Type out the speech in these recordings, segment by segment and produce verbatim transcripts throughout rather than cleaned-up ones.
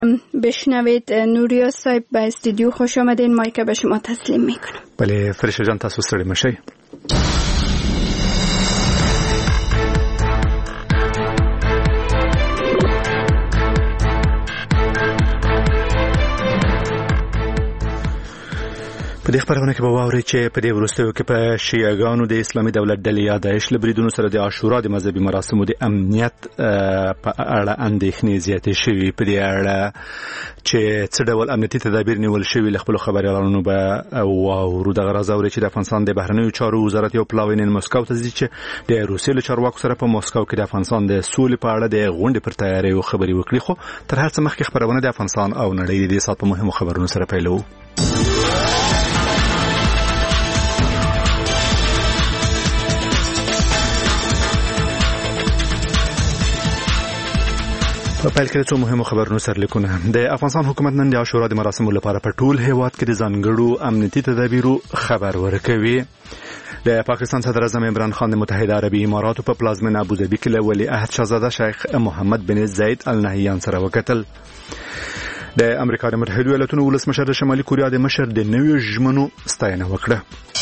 بشنوید. نوریا صاحب به استودیو خوش آمدین. مایک به شما تسلیم میکنم. بله فرشته جان، تاسو ستړي مشئ. په دې خبرونه کې به واورئ چې په دې وروستیو کې په شیعهګانو د اسلامي دولت ډلې یا داعش له بریدونو سره د عاشورا د مذهبي مراسمو د امنیت په اړه اندېښنې زیاتې شوي. په دې اړه چې څه ډول امنیتي تدابیر نیول شوي له خپلو خبریالانو به واورو. دغه راز اورئ چې د افغانستان د بهرنیو چارو وزارت یو پلاوی نن مسکو ته ځي چې د روسیې له چارواکو سره په مسکو کې د افغانستان د سولې په اړه د غونډې پر تیاري او خبرې وکړي. خو تر هر څه مخکې خبرونه د افغانستان او نړۍ د دې سات په مهمو خبرونو سره پیلوو. په پیل کې څو مهمو خبرونو سرلیکونه. د افغانستان حکومت نن د عاشورا د مراسمو لپاره په ټول هیواد کې د ځانګړو امنیتي تدابیرو خبر ورکوي. د پاکستان صدر اعظم عمران خان د متحده عربي اماراتو په پلازمینه ابوظبي کې له ولی عهد شاهزاده شیخ محمد بن زاید ال نهیان سره وکتل. د امریکا د متحده ایالاتونو ولسمشر د شمالي کوریا د مشر د نویو ژمنو ستاینه وکړه.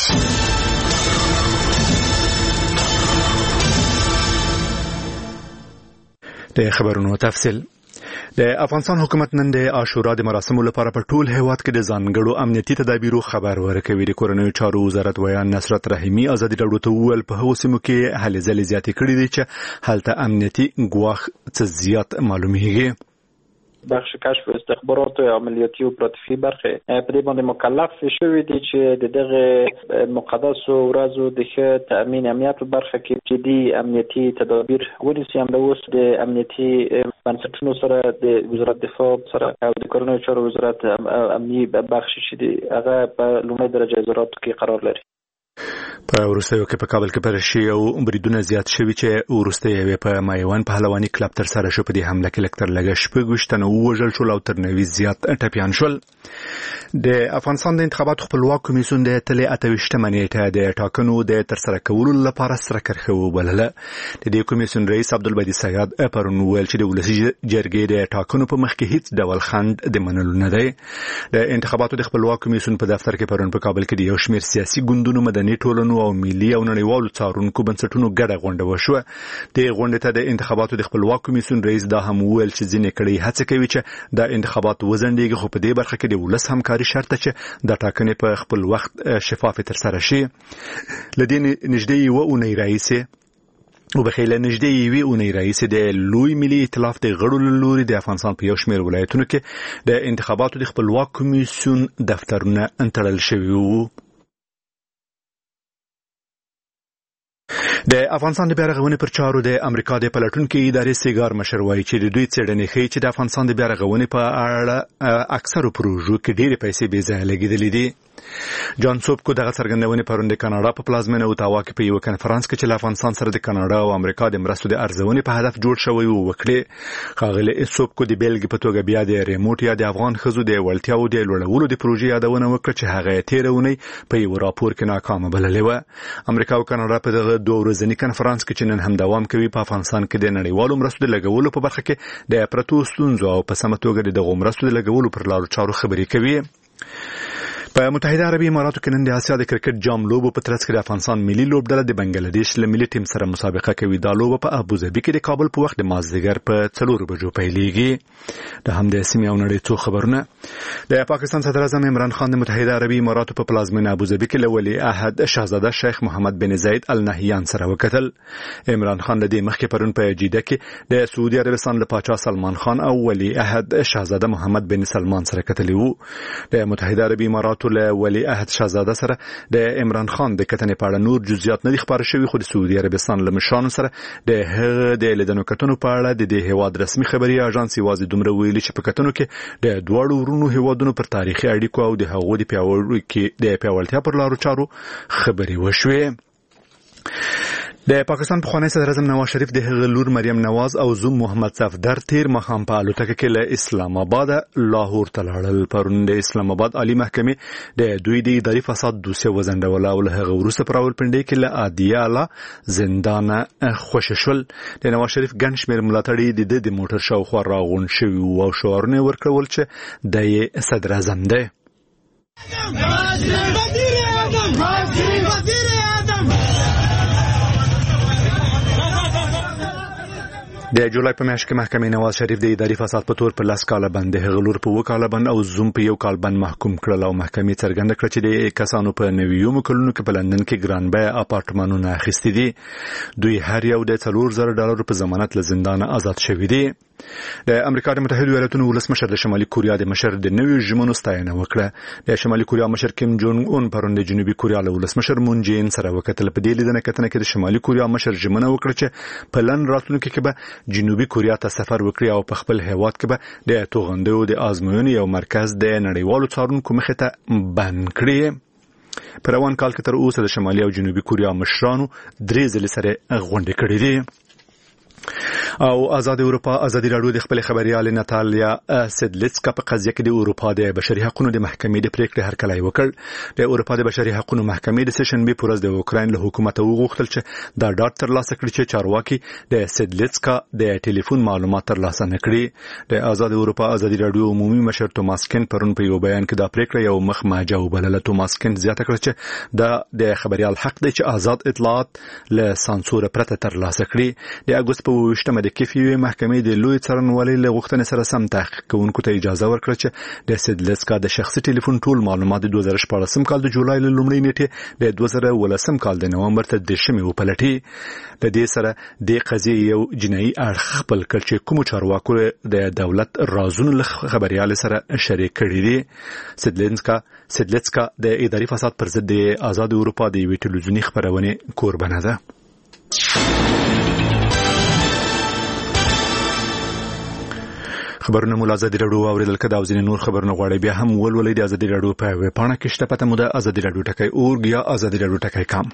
د خبرونو تفصیل. د افغانستان حکومت نن د عاشورا د مراسمو لپاره په ټول هیواد کې د ځانګړو امنیتي تدابیرو خبر ورکوي. د کورنیو چارو وزارت ویان نصرت رحیمی ازادي راډیو ته وویل په هغو سیمو کې هلې ځلې زیاتې کړي دي چې هلته امنیتي ګواښ څه زیات معلومیږي. بخش کشف و استخبارات و عملیاتی و اپراتیفی برخه په دې باندې مکلف شوی دی چې د دغه مقدس ورځ او د تامین امنیت په برخه کې جدي امنیتي تدابیر ونیسي. هم د اوس د امنیتي بنسټونو سره د وزارت دفاع سره او د کورنیو چارو وزارت امنیي بخش چې دی هغه په لومړي درجه وزارت کې قرار لري. په وروستیو کې په کابل کې پر شي او بریدونه زیات شوي چې وروستیو په مایوان پهلواني کلب تر سره شو. په دې حمله کې لکتر لګه شپږ وشتنه وژل شول او تر نوي زیات ټپیان شول. د افغانستان د انتخاباتو خپلواک کمیسیون د تلې اتهویشتمه نیټه د ټاکنو د تر سره کولو لپاره سره کرښه وبلله. د دې کمیسیون رئیس عبدالبدی سیاد پرون ویل چې د ولسي جرګې د ټاکنو په مخ کې هیڅ ډول خند د منلو نه دی. د انتخاباتو د خپلواک کمیسیون په دفتر کې پرون په کابل کې د یو شمېر سیاسي ګوندونو، مدني ټولنو او ملي او نړیوالو څارونکو بنسټونو ګډه غونډه وشوه. د غونډې ته د انتخاباتو د خپلواک کمیسیون رئیس دا هم ویل چې ځینې کړي هڅه کوي چې د انتخاباتو وزندېږي، خو په دې برخه کې د ولس همکاري شرط چې د ټاکنې په خپل وخت شفاف تر سره شي. لدې نږدې یوه اونۍ راهیسې او بخیله نږدې یوې اونۍ راهیسې د لوی ملي ائتلاف د غړو له لوري د افغانستان په یو شمېر ولایتونو کې د انتخاباتو د خپلواک کمیسیون دفترونه تړل شوي وو. د افغانستان د بیا رغونې پر چارو د امریکا د پلټونکو ادارې سیګار مشر وایي چې د دوی څېړنې ښیي چې د افغانستان د بیا رغونې په اړه اکثرو پروژو کې ډېرې پیسې بې ځایه لګېدلې دي. جان سوبکو دغه څرګندونې پرون د کاناډا په پلازمینه اوتاوا کې په یو کنفرانس کې چې له افغانستان سره د کاناډا او امریکا د مرستو د ارزونې په هدف جوړ شوی و وکړي. ښاغلی سوبکو د بیلګې په توګه بیا د ریموټ یا د افغان ښځو د وړتیاوو د لوړولو د پروژې یادونه وکړه چې هغه یې تېره اونۍ په یو راپور کې ناکامه بللې وه. امریکا او کاناډا په دغه دوه ورځني کنفرانس کې چې نن هم دوام کوي په افغانستان کې د نړیوالو مرستو د لګولو په برخه کې د پرتو ستونزو او په سمه توګه د دغو مرستو د لګولو پر لارو چارو خبرې کوي. په متحده عربي اماراتو کې نن د اسیا د کرکټ جام لوبو په ترڅ کې د افغانستان ملي لوبډله د بنگلاديش له ملي ټیم سره مسابقه کوي. دا لوبه په ابوظبي کې د کابل په وخت د مازدیګر په څلور بجو پیلېږي. د همدې سیمې او نړۍ څو خبرونه. د پاکستان صدر اعظم عمران خان د متحده عربي اماراتو په پلازمینه ابوظبي کې له ولی عهد شاهزاده شیخ محمد بن زاید ال نهیان سره وکتل. عمران خان د دې مخکې پرون په جیده کې د سعودي عربستان له پاچا سلمان خان او ولی عهد شاهزاده محمد بن سلمان سره کتلی وو. د متحده عربي اماراتو له ولی عهد شاهزاده سره د عمران خان د کتنې په اړه نور جزئیات نه دي خبر شوي، خو د سعودي عربستان له مشرانو سره د هغه د لیدنو کتنو په اړه د دې هیواد رسمي خبري اژانس یوازې دومره ویلي چې په کتنو کې د دواړو ورونو هیوادونو پر تاریخي اړیکو او د هغو د پیاوړتیا پر لارو چارو خبري وشوي. د پاکستان پخوانی صدر اعظم نواز شریف د هغه لور مریم نواز او زوم محمد صفدر تیر مخام په الوتکه کې له اسلام آباد لاهور ته لاړل. پرون د اسلام آباد عالی محکمې د دوی د اداري فساد دوسیه وزنډول او له هغه وروسته پر راولپنډۍ کې له عادیاله زندان خوشي شول. د نواز شریف ګڼ شمېر ملاتړي د د موټر شاوخوا راغونډ شوي وو او شعارونه ورکړل چې د یې صدر اعظم دی. د جولای په میاشت کې محکمې نواز شریف د اداري فساد په تور په لاس کاله بند د هغه لور په اووه کاله بند او زوم په یو کال بند محکوم کړل او محکمې څرګنده کړه چې د کسانو په نویو کلونو کې په لندن کې ګران بیه اپارتمانونه اخیستي دي. دوی هر یو د څلور زره ډالرو په ضمانت له زندان آزاد شوي دي. د امریکا د متحده ایالاتونو ولسمشر د شمالي کوریا د مشر د نویو ژمنو ستاینه وکړه. د شمالي کوریا مشر کیم جونګ اون پرون د جنوبي کوریا له ولسمشر مون جې ان سره وکتل. په دې لیدنه کتنه کې د شمالي کوریا مشر ژمنه وکړه چې په لن راتلونکي کې به جنوبي کوریا ته سفر وکړي او په خپل هیواد کې به د توغندو د آزموینې یو مرکز د نړیوالو څارونکو مخې ته بند کړي. په روان کال کې تر اوسه د شمالي او جنوبي کوریا مشرانو درې ځلې سره غونډې کړې دي. او آزاد اروپا ازادي راډیو د خپل خبريال ناتالیا سیدلیڅکا په قضیه کې د اروپا د بشري حقوقو د محکمې د پریکړې هرکلی وکړ. د اروپا د بشري حقوقو محکمې د سشنبه پر ورځ د اوکراین له حکومت وغوښتل چې دا ډاټ ترلاسه کړي چې چارواکي د سیدلیڅکا د ټلیفون معلومات ترلاسه نکړي. د آزاد اروپا ازادي راډیو عمومي مشر توماس کین پرون په یو بیان کې دا پریکړه یو مخ ماجه وبلله. توماس کین زیاته کړه چې دا د خبريال حق دی چې آزاد اطلاعات له سانسور پرته ترلاسه کړي. د اگست په وشتمه د کیفي محکمې د لوی څارنوالۍ له غوښتنې سره سم تحقیق کوونکو ته اجازه ورکړه چې د سیدلیڅکا د شخصي ټلیفون ټول معلومات د دوه زره شپاړسم کال د جولای له لومړۍ نیټې د دوه زره ولسم کال د نومبر ته دېرشمې وپلټي. د دې سره د قضیې یو جنایي اړخ خپل کړ چې کوم چارواکو د دولت رازونو له خبريال سره شریک کړي دي. سیدلیڅکا سیدلیڅکا د اداري فساد پر ضد د آزاد اروپا د یوې ټلویزیوني خبرونې کوربنه ده. خبرونه مو ازادي راډیو اوریدل کده او ځینې نور خبرونه غواړي بیا هم ولولئ د ازادي راډیو په ویب پاڼه کې شته پته مو د ازادي راډیو ټکی اورګ یا ازادي راډیو ټکی کام.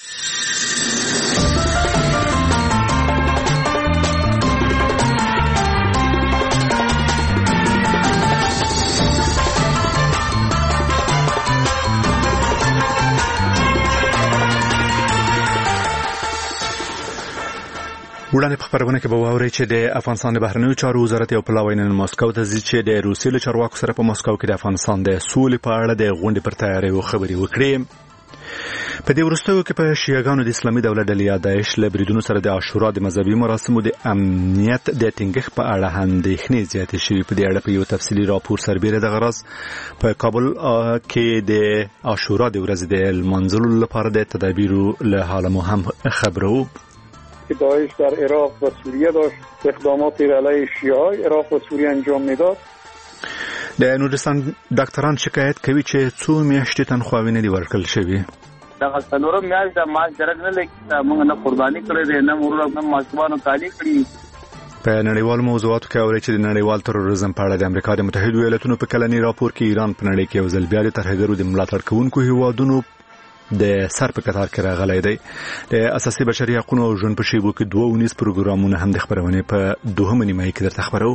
وړاندې په خبرونه کې به واورئ چې د افغانستان د بهرنیو چارو وزارت یو پلاوی نن مسکو ته ځي چې د روسیې له چارواکو سره په مسکو کې د افغانستان د سولې په اړه د غونډې پر تیاریو خبرې وکړي. په دې وروستیو کې په شیعاګانو د اسلامي دولت ډلې یا داعش له بریدونو سره د عاشورا د مذهبي مراسمو د امنیت د ټینګښت په اړه اندېښنې زیاتې شوې. په دې اړه په یو تفصیلي راپور سربیره د غرض په کابل کې د عاشورا د ورځې د لمانځلو لپاره د تدابیرو له حاله مو هم خبرو. که داعش در عراق و سوریه داشت اقدامات علیه شیعه عراق و سوریه انجام میداد. د نورستان ډاکټران شکایت کوي چې څو میاشتې تنخواوې نه دي ورکړل شوې. دا څلورم میاشت د ماش درک نه لګي موږ نه قرباني کړې ده نه مرور نه ماشومان تعالی کړی. په نړیوال موضوعاتو کې اوري چې د نړیوال تروریزم په اړه د امریکا د متحده ایالاتونو په کلنی راپور کې ایران په نړۍ کې یو ځل بیا د ترهګرو د ملاتړ کوونکو هیوادونو د سر په کتار کې راغلی دی. د اساسي بشري حقوقو او ژوند په شیبو کې دوه ونیز پروګرامونه هم د خبرونې په دوهمه نیمایي کې درته خبرو.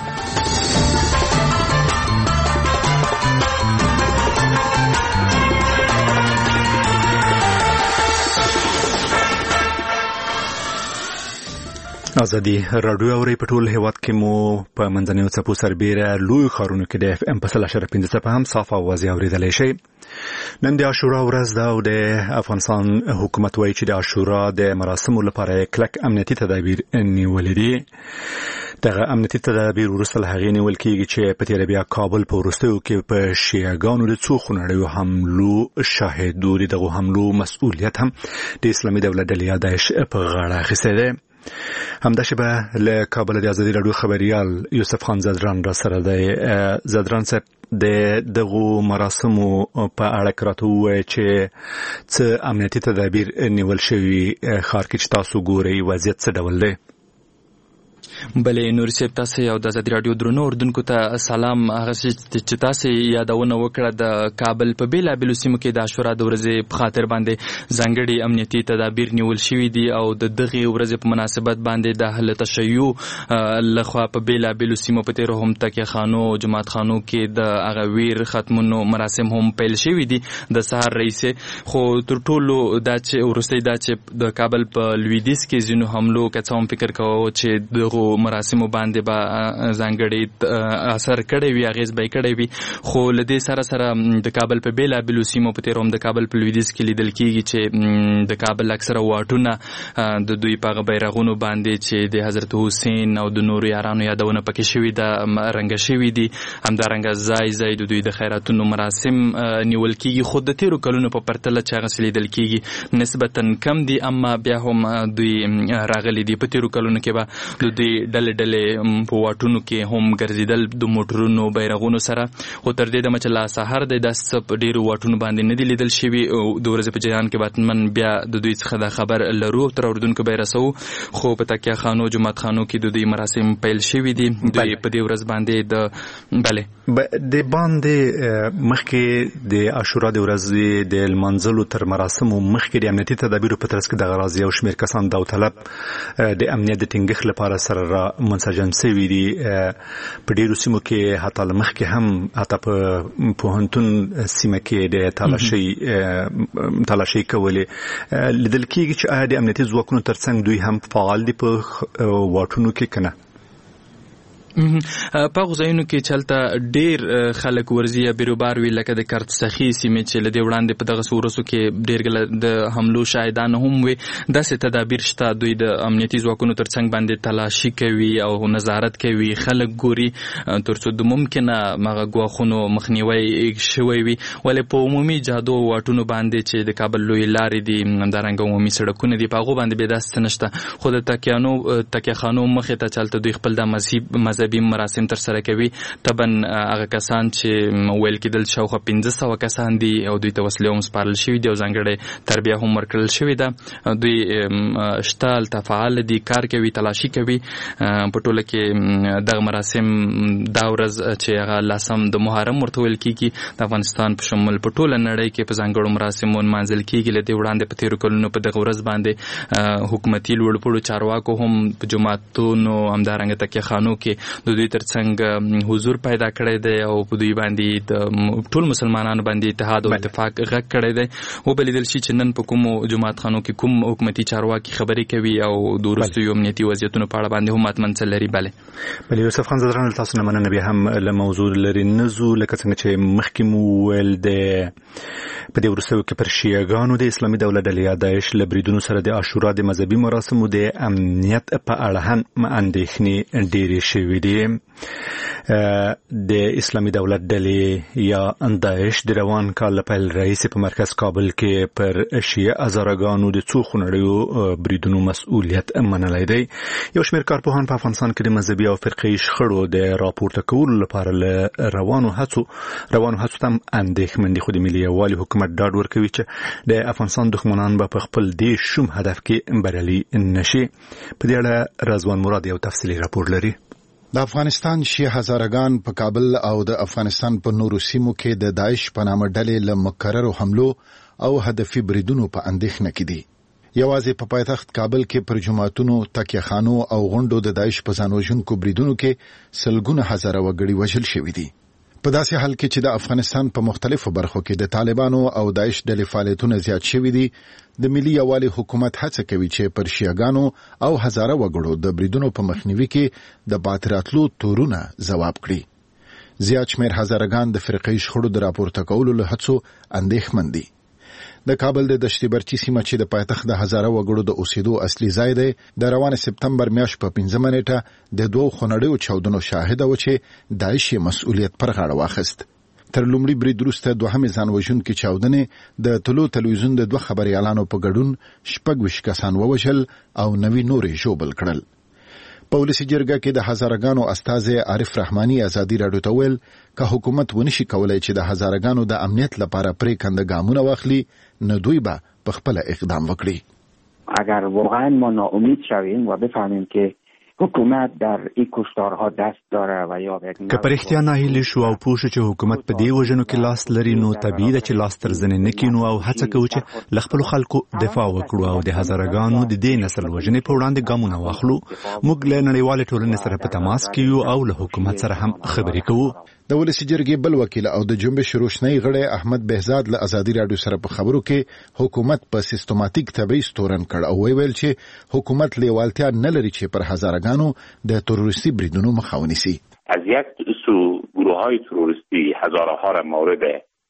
ازادي راډیو اوري په ټول هیواد کې مو په منځنیو څپو سربیره لوی ښارونو کې د اف ام په سل اشاره پنځه څپه هم صاف اوازې اوریدلی شي. نن د عاشورا ورځ ده او د افغانستان حکومت وایي چې د عاشورا د مراسمو لپاره کلک امنیتي تدابیر نیولې دي. دغه امنیتي تدابیر وروسته له هغې نیول کېږي چې په تېره بیا کابل په وروستیو کې په شیعاګانو د څو خونړیو حملو شاهد و. د دغو حملو مسؤلیت هم د اسلامي دولت ډلې یا داعش په غاړه اخیستی دی. همداشبه له کابل د ازادي راډیو خبريال یوسف خان زدران را سره دی. زدران صاحب د دغو مراسمو په اړه راته ووایي چې څه امنیتي تدابیر نیول شوي ښار کې چې تاسو ګورئ وضعیت څه ډول دی؟ بلې نور صاحب تاسو یو د ازادي رادیو درنو اردوونکو ته سلام. هغه چې تاسو یادونه وکړه د کابل په بیلابېلو سیمو کې د عاشورا د ورځې په خاطر باندې ځانګړي امنیتي تدابیر نیول شوي دي او د دغې ورځې په مناسبت باندې د اهل تشیع لخوا په بیلابېلو سیمو په تېرو هم تکیه خانو جماعت خانو کې د هغه ویر ختمونو مراسم هم پیل شوي دي د سهار رئیسې. خو تر ټولو دا چې وروستی دا چې د کابل په لویدیځ کې ځینو حملو که څه هم فکر کوو چې دغو مراسمو باندې به ځانګړی اثر کړی وي اغېز به یې کړی وي. خو له دې سره سره د کابل په بېلابېلو سیمو په تېرو هم د کابل په لویدیځ کې لیدل کېږي چې د کابل اکثره واټونه د دوی په هغه بیرغونو باندې چې د حضرت حسین او د نورو یارانو یادونه پکې شوي ده رنګه شوي دي. همدارنګه ځای ځای د دوی د خیراتونو مراسم نیول کېږي. خو د تېرو کلونو په پرتله چې هغسې لیدل کېږي نسبتا کم دي، اما بیا هم دوی راغلي دي. په تېرو کلونو کې به د دوی ډلې ډلې په واټونو کې هم ګرځېدل د موټرونو بیرغونو سره. خو تر دې دمه چې لا سهار دی داسې څه په ډېرو واټونو باندې نه دي لیدل شوي. د ورځې په جریان کې به حتمن بیا د دوی څخه دا خبر لرو تر اردوونکو به یې رسوو. خو په تکیه خانو جومات خانو کې د دوی مراسم پیل شوي دي. دوی په دې ورځ باندې د بلې د باندې مخکې د عاشورا د ورځې د لمانځلو تر مراسمو مخکې د امنیتي تدابیرو په ترڅ کې دغه راز یو شمېر کسان داوطلب د امنیت د ټینګښت لپاره سره را منسجم شوي دي. په ډېرو سیمو کې حتی له مخکې هم حتی په پوهنتون سیمه کې د تالاشۍ تالاشۍ کولې لیدل کېږي چې آیا د امنیتي ځواکونو ترڅنګ دوی هم فعال دي په واټونو کې که نه؟ په هغو ځایونو کې چې هلته ډېر خلک ورځي یا بیروبار وي لکه د کرت سخي سیمې چې له دې وړاندې په دغسې ورځو کې ډېر د حملو شاهدان هم وي، داسې تدابیر شته. دوی د امنیتي ځواکونو تر څنګ باندې تلاشي کوي او نظارت کوي، خلک ګوري تر څو د ممکنه هغه ګواښونو مخنیوی شوی وي. ولې په عمومي جادو واټونو باندې چې د کابل لویې لارې دي همدارنګه عمومي سړکونه دي په هغو باندې بیا داسې څه نشته. خو د تکیانو تکیه خانو مخې ته چې هلته دوی خپل د مذهبي مراسم تر سره کوي. طبعا هغه کسان چې ویل کېدل شاوخوا پنځه سوه کسان دي او دوی ته وسلې هم سپارل شوي دي او ځانګړې تربیه هم ورکړل شوې ده. دوی شته هلته فعال دي، کار کوي، تلاشي کوي. په ټوله کې دغه مراسم دا ورځ چې هغه لسم د محرم ورته ویل کېږي د افغانستان په شمول په ټوله نړۍ کې په ځانګړو مراسمو نمانځل کېږي. له دې وړاندې په تېرو کلونو په دغه ورځ باندې حکومتي لوړپوړو چارواکو هم په جوماتونو همدارنګه تکیه خانو کې د دوی ترڅنګ حضور پیدا کړی دی او په دوی باندې د ټول مسلمانانو باندې اتحاد او اتفاق غږ کړی دی. وبلیدل شي چې نن په کومو جومات خانو کې کوم حکومتي چارواکي خبرې کوي او د وروستیو امنیتي وضعیتونو په اړه باندې هم حتمن څه لري. بلې بلې یوسف خان زدران تاسو نه مننه. بیا هم له موضوع لرې نه ځو، لکه څنګه چې مخکې مو وویل د په دې وروستیو کې پر شیعهګانو د اسلامي دولت ډلې یا داعش له بریدونو سره د عاشورا د مذهبي مراسمو د امنیت په اړه هم اندېښنې ډېرې شوې دي. د اسلامي دولت ډلې یا داعش د روان کال له پیل راهیسې په مرکز کابل کې پر شیعه هزارهګانو د څو خونړیو بریدونو مسؤلیت منلی دی. یو شمېر کارپوهان په افغانستان کې د مذهبي او فرقهي شخړو د راپورته کولو لپاره له روانو هڅو روانو هڅو ته هم اندېښمن دي. خو د ملي یووالي حکومت ډاډ ورکوي چې د افغانستان دښمنان به په خپل دې شوم هدف کې بریالي نشي. په دې اړه رضوان مراد یو تفصیلي راپور لري. د افغانستان شیعه هزارهګان په کابل او د افغانستان په نورو سیمو کې د داعش په نامه ډلې له مکررو حملو او هدفي بریدونو په اندېښنه کې دي. یوازې په پایتخت کابل کې پر جماعتونو، تکیه خانو او غونډو د داعش په ځان وژونکو بریدونو کې سلګونه هزاره وګړي وژل شوي دي. په داسې حال کې چې د افغانستان په مختلفو برخو کې د طالبانو او داعش ډلې فعالیتونه زیات شوي دي، د ملي یووالي حکومت هڅه کوي چې پر شیعهګانو او هزاره وګړو د بریدونو په مخنیوي کې د باتراتلو تورونه ځواب کړي. زیات شمېر هزارهګان د فرقهي شخړو د راپورته کولو له هڅو اندېښمن دي. د کابل د دشتي برچي سیمه چې د پایتخت د هزاره وګړو د اوسېدو اصلي ځای دی، د روان سپتمبر میاشت په پنځمه نیټه د دوو خونړیو چاودنو شاهده و چې داعش مسؤلیت پر غاړه واخیست. تر لومړي برید وروسته دوهمې ځان وژونکې چاودنې د طلوع تلویزیون د دوه خبریالانو په ګډون شپږ ویشت کسان ووژل او نوي نورې ژوبل کړل. په ولسي جرګه کې د هزارهګانو استازی عارف رحماني ازادي راډیو ته ویل که حکومت ونشي کولای چې د هزارهګانو د امنیت لپاره پرېکنده ګامونه واخلي، نو دوی به په خپل اقدام وکړي. اگر واقعا ما ناامید شویم و بفهمیم که حکومت در این کشتارها دست داره و یا که پر اختیار ناهیلی شو او پوه شو چې حکومت په دې وژنو کې لاس لري نو طبیعي ده چې لاس تر زنې نه کینو او هڅه کوو چې له خپلو خلکو دفاع وکړو او د هزارګانو د دې نسل وژنې په وړاندې ګامونه واخلو. موږ له نړیوالې ټولنې سره په تماس کې یو او له حکومت سره هم خبرې کوو. د ولسی جرګې بل وکیل او د جنبش روشنی غړی احمد بهزاد له ازادي رادیو سره په خبرو کې حکومت په سیستماتیک تبعیض تورن کړ او ویل چې حکومت لیوالتیا نه لري چې پر هزارګانو د تروریستي بریدونو مخه ونیسي. از یک سو گروه‌های تروریستی هزارها را مورد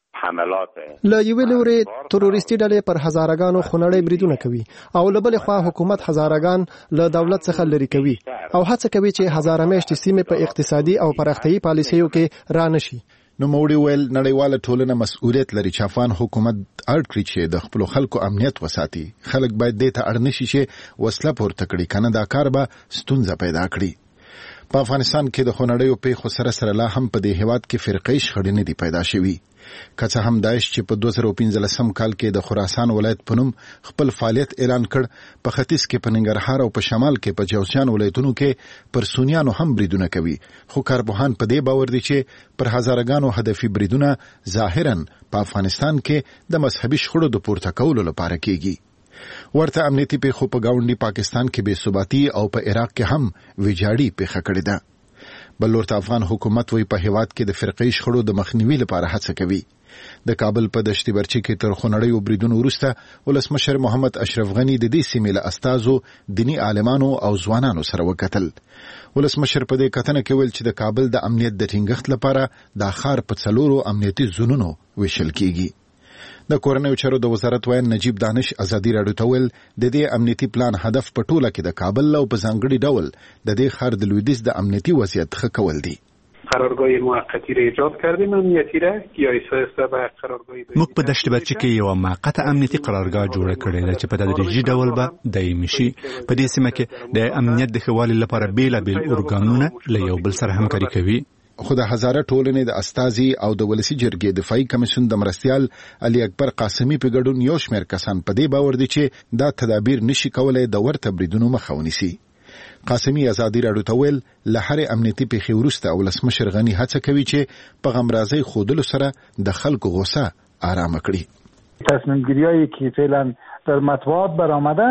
حملات له یوې لورې تروریستي ډلې پر هزارګانو خونړۍ بریدونه کوي او له بلې خوا حکومت هزارګان له دولت څخه لري کوي او هڅه کوي چې هزاره میاشتې سیمې په اقتصادي او پراختیایي پالیسیو کې را نشي. نو موړي ویل نړیواله ټولنه مسؤلیت لري چې افغان حکومت اړ کړي چې د خپل خلکو امنیت وساتي. خلک باید دې ته اړ نشي چې وسله پورته کړي کنه دا کار به ستونزه پیدا کړي. په افغانستان کې د خونړیو پیښو سره سره لا هم په دې هیواد کې فرقې شخړې نه دي پیدا شوي. که څه هم داعش چې په دوه زره پنځلسم کال کې د خراسان ولایت په نوم خپل فعالیت اعلان کړ، په ختیځ کې په ننګرهار او په شمال کې په جوزجان ولایتونو کې پر سونیانو هم بریدونه کوي، خو کارپوهان په دې باور دي چې پر هزارګانو هدفي بریدونه ظاهراً په افغانستان کې د مذهبي شخړو د پورته کولو لپاره کېږي. ورته امنیتي پیښو په ګاونډي پاکستان کې بې ثباتي او په عراق کې هم ویجاړي پیښه کړې ده. بل ورته افغان حکومت وی په هیواد کې د فرقې شخړو د مخنیوي لپاره هڅه کوي. د کابل په دشتي برچي کې تر خونړیو بریدونو وروسته ولسمشر محمد اشرف غنی د دې سیمې له استازو، دینی عالمانو او ځوانانو سره وکتل. ولسمشر په دې کتنه کې ویل چې د کابل د امنیت د ټینګښت لپاره د ښار په څلورو امنیتي زونونو ویشل کیږي. د کورنیو چارو د وزارت وایي نجیب دانش ازادي راډیو ته ویل د دې امنیتي پلان هدف په ټوله کې د کابل او په ځانګړي ډول د دې ښار د لویدیځ د امنیتي وضعیت ښه کول دي. قرارگاه موقتی را ایجاد کردیم امنیتی را یا اساسا به قرارگاه موږ په دشت برچي کې یو موقته امنیتي قرارگاه جوړه کړې ده چې په تدریجي ډول به دایمي شي. په دې سیمه کې د امنیت د ښه والي لپاره بیلابیل ارګانونه له یو بل سره همکاري کوي. خو د هزاره ټولنې د استازي او د ولسی جرګې دفاعي کمیسیون د مرستيال علي اکبر قاسمي په ګډون یو شمېر کسان په دې باور دي چې دا تدابیر نشي کولای د ورته بریدونو مخه ونیسي. قاسمي ازادي راډیو ته ویل له هر امنیتي پیښې وروسته ولسمشر غنی هڅه کوي چې په غمرازۍ خودلو سره د خلکو غوسه آرام کړي. تصمیم گیریایی که فعلا در مطبوعات برآمده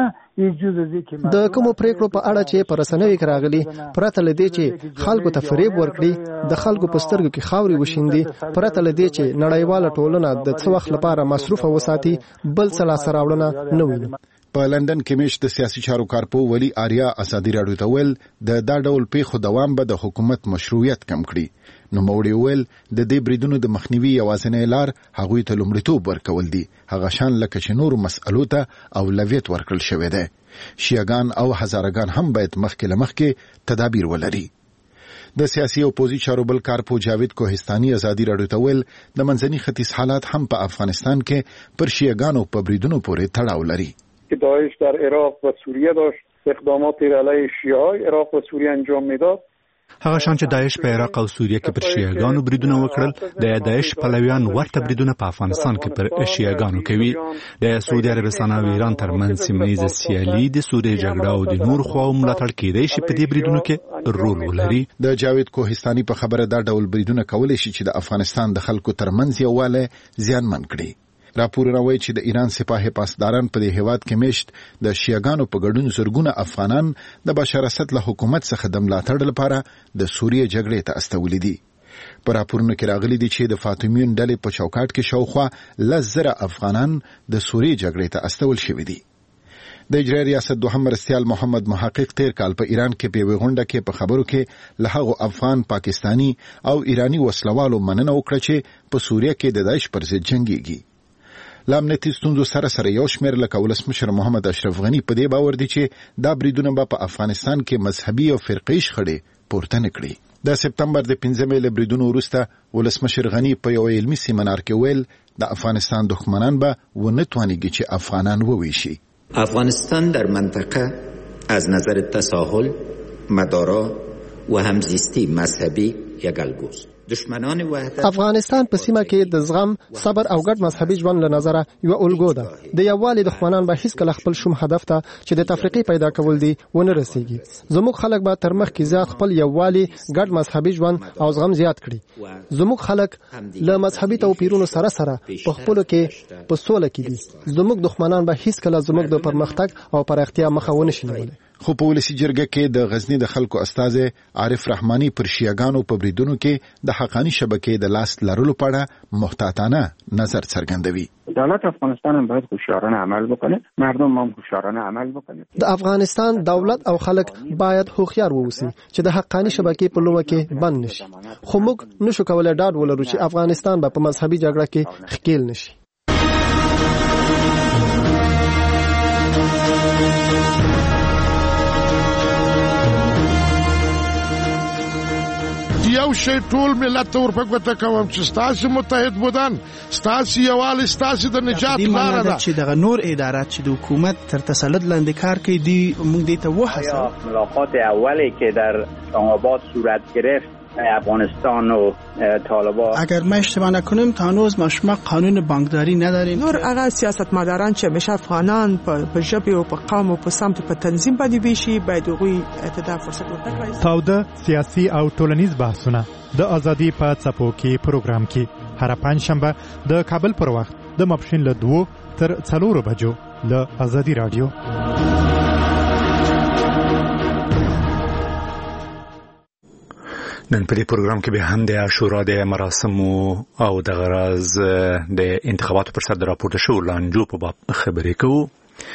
د کومو پریکړو په اړه چې پر رسنیو کې راغلي پرته لدې چې خلکو ته فریب ورکړي، د خلکو په سترګو کې خاوري وشیندي، پرته لدې چې نړیواله ټولنه د څه وخت لپاره مصروفه وساتي، بل څه لاسته راوړنه نه ویني. په لندن کې مېش د سیاسي چارو کارپو ولی آریا ازادي راډیو ته ویل د دا ډول پیښو دوام به د حکومت مشروعیت کم کړي. نو موړي ویل د دې بریدونو د مخنیوي یوازینی لار هغوی ته لومړیتوب ورکول دي، هغه شان لکه چې نور مسئلو ته اولویت ورکړل شوی دی. شیعاګان او هزارګان هم باید مخکې له مخکې تدابیر ولري. د سیاسي او پوزي چارو بل کارپو جاوید کوهستاني ازادي راډیو ته ویل د منځني ختیځ حالات هم په افغانستان کې پر شیعاګانو په بریدونو پورې تړاو لري. که داعش در عراق و سوریه داشت اقدامات علیه شیعه عراق و سوریه انجام میداد. هغه شان چې داعش په عراق او سوریه کې پر شیعاګانو بریدونه وکړل، د داعش پلویان ورته بریدونه په افغانستان کې پر شیعاګانو کوي. د سعودي عربستان او ایران ترمنځ سیمه‌ییزه سیالي د سوریې جګړه او د نور خواو ملاتړ کېدای شي په دې بریدونو کې رول ولري. د جاوید کوهستاني په خبره دا ډول بریدونه کولای شي چې د افغانستان د خلکو ترمنځ یووالی زیانمن کړي. راپورونه وایي چې د ایران سپاه پاسداران په دې هیواد کې میشت د شیعاګانو په ګډون زرګونه افغانان د بشار اسد له حکومت څخه د ملاتړ لپاره د سوریې جګړې ته استولي دي. په راپورونو کې راغلي دي چې د فاطمیون ډلې په چوکاټ کې شاوخوا لس زره افغانان د سوریې جګړې ته استول شوي دي. د اجرایي ریاست دوهم مرستیال محمد محقق تیر کال په ایران کې په یوه غونډه کې په خبرو کې له هغو افغان، پاکستانی او ایرانی وسلوالو مننه وکړه چې په سوریه کې د داعش پر ضد جنګيږي. له امنیتي ستونزو سره سره یو شمېر لکه ولسمشر محمد اشرف غنی په دې باور دي چې دا بریدونه به په افغانستان کې مذهبي او فرقي شخړې پورته نه کړي. د سپتمبر د پنځمې له بریدونو وروسته ولسمشر غنی په یو علمي سیمینار کې ویل د افغانستان دښمنان به ونه توانیږي چې افغانان وویشي. افغانستان در منطقه از نظر تساهل، مدارا و همزیستی مذهبی یگالگوز. دشمنان وحدت افغانستان په سیمه کې د زغم، صبر او ګډ مذهبي ژوند له نظره یو الګو ده. د یووالي دښمنان به هیڅ کله خپل شوم هدف ته چې د تفریقې پیدا کول دي ونه رسیږي. زموږ خلک به تر مخ کې زیات خپل یووالي، ګډ مذهبي ژوند او زغم زیات کړي. زموږ خلک له مذهبي توپیرونو سره سره په خپل کې په سوله کې دي. زموږ دښمنان به هیڅ کله زموږ د پرمختګ او پراختیا مخه ونه شي نیولی. خو په ولسی جرګه کې د غزنی د خلکو استاذ عارف رحمانی پر شیعاګانو په بریدونو کې د حقانی شبکې د لاس لرلو په اړه محتاطانه نظر څرګندوي. دولت افغانستان هم باید هوښیارانه عمل بکنه، مردم هم هوښیارانه عمل بکنه. د افغانستان دولت او خلک باید هوښیار ووسی چې د حقانی شبکې په لومه کې بند نشي. خو موږ نشو کولای ډاډ ولرو چې افغانستان به په مذهبي جګړه کې ښکیل نشي. یو شی ټول ملت ورپکوته کوم چې ستاسو متحد بودن، ستاسو یووالی، ستاسو د نجات لاره ده. چې دغه نور ادارات چې د حکومت تر تسلط لاندې کار کوي دی موږ دې ته وهڅوو. ملاقات اولی که در اسلام‌آباد صورت گرفت افغانستان و طالبان، اگر ما اشتباه نکنیم تا هنوز ما شما قانون بانکداری نداریم. نور هغه سیاستمداران چې همیشه افغانان په ژبه او په قوم او په سمت په تنظیم باندې ویشي باید هغوی ته فرصت ورکړي. تاوده سیاسي او ټولنیز بحثونه د ازادي په څپو کې پروګرام کې هر پنځشنبه د کابل پر وخت د ماپښین له دوه تر څلورو بجو له ازادي رادیو. نن په دې پروګرام کې به هم د عاشورا د مراسمو او د غرض د انتخاباتو پر سر د راپورته شو لانجو په باب خبرې کوو.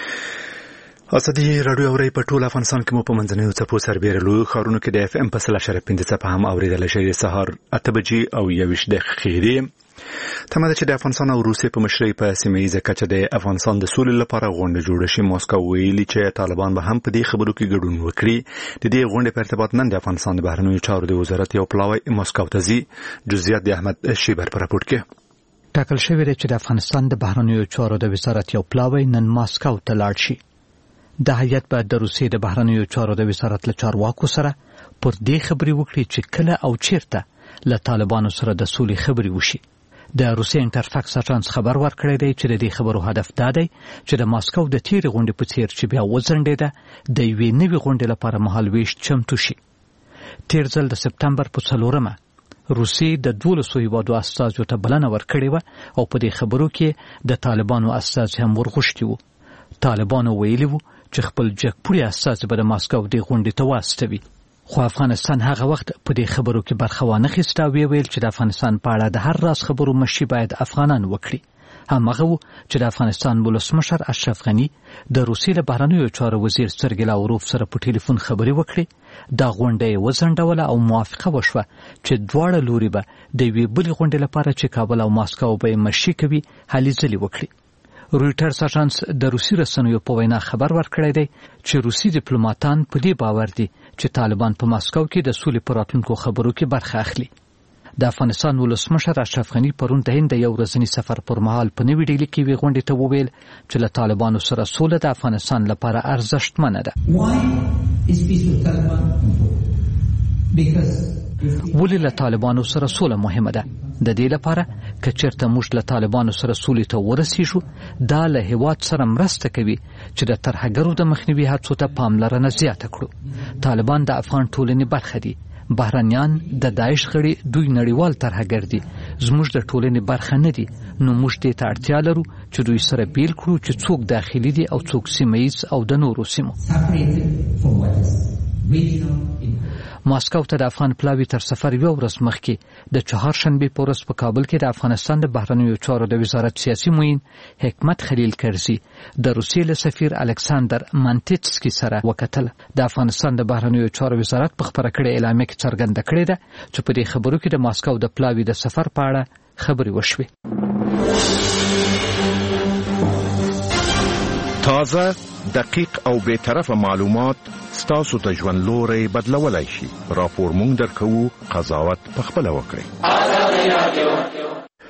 ازادي رادیو اوري په ټول افغانستان کې مو په منځنیو څپو سربېره لوی ښارونو کې د اف ام په سل اشاریه پنځه څپه هم اورېدلی شئ. د سهار اته بجې او یوویشت دقیقې دي. تمه ده چې د افغانستان او روسیې په مشرۍ په سیمه ییزه کچه د افغانستان د سولې لپاره غونډه جوړه شي. ماسکو ویلي چې طالبان به هم په دې خبرو کې ګډون وکړي. د دې غونډې په ارتباط نن د افغانستان د بهرنیو چارو د وزارت یو پلاوی ماسکو ته ځي. جزئیات د احمد شیبر په راپورټ کې ټاکل شوی دی چې د افغانستان د بهرنیو چارو د وزارت یو پلاوی نن ماسکو ته لاړ شي. د هیئت به د روسیې د بهرنیو چارو د وزارت له چارواکو سره پر دې خبرې وکړي چې کله او چیرته له طالبانو سره د سولې خبرې وشي. د روسیې انټرفاکس اژانس خبر ورکړی دی چې د دې خبرو هدف دا دی چې د ماسکو د تیرې غونډې په څیر چې بیا وځنډېده د یوې نوې غونډې لپاره مهالویش چمتو شي. تیر ځل د سپتمبر په څلورمه روسیې د دولسو هیوادو استازو ته بلنه ورکړې وه او په دې خبرو کې د طالبانو استازي هم ورغوښتي وو. طالبانو ویلي وو چې خپل جګپوړي استازي به د ماسکو دې غونډې ته واستوي. خو افغانستان هغه وخت په دې خبرو کې برخه وانه اخیسته او ویل چې د افغانستان په اړه د هر راز خبرو مشي باید افغانان وکړي. هماغه و چې د افغانستان ولسمشر اشرف غني د روسیې له بهرنیو چارو وزیر سرګی لاوروف سره په ټلیفون خبرې وکړې. دا غونډه یې وځنډوله او موافقه وشوه چې دواړه لوري به د یوې بلې غونډې لپاره چې کابل او ماسکو به یې مشي کوي هلې ځلې وکړي. رویټرز اژانس د روسي رسنیو په وینا خبر ورکړی دی چې روسي ډیپلوماټان په دې باور دي چې طالبان په ماسکو کې د سولې پر راتلونکو خبرو کې برخه اخلي. د افغانستان ولسمشر اشرف غني پرون د هند یو ورځني سفر پر مهال په نوې ډیلي کې وی غونډې ته وویل چې له طالبانو سره سوله د افغانستان لپاره ارزښتمنه ده. ولې له طالبانو سره سوله مهمه ده؟ د دې لپاره که چېرته موږ له طالبانو سره سولې ته ورسیږو دا له هېواد سره مرسته کوي چې د ترهګرو د مخنیوي هڅو ته پاملرنه زیاته کړو. طالبان د افغان ټولنې برخه دي. بهرنیان د داعش غړي دوی نړیوال ترهګر دي. زموږ د ټولنې برخه نه دي. نو موږ دې ته اړتیا لرو چې دوی سره بیل کړو چې څوک داخلي دي او څوک سیمه ییز او د نورو سیمو. ماسکو ته د افغان پلاوی تر سفر یو ورځ مخکې د چهارشنبې په ورځ په کابل کې د افغانستان د بهرنیو چارو د وزارت سیاسي معین حکمت خلیل کرزي د روسیې له سفیر الکساندر مانټیټسکي سره وکتل. د افغانستان د بهرنیو چارو وزارت په خبره کړې اعلامیه کې څرګنده کړې ده چې په دې خبرو کې د ماسکو د پلاوی د سفر په اړه خبرې وشوې. تازه، دقیق او بی‌طرفه معلومات ستاسو ته ژوند لوري بدلولای شي. راپور مونږ درکو، قضاوت په خپل وکړئ.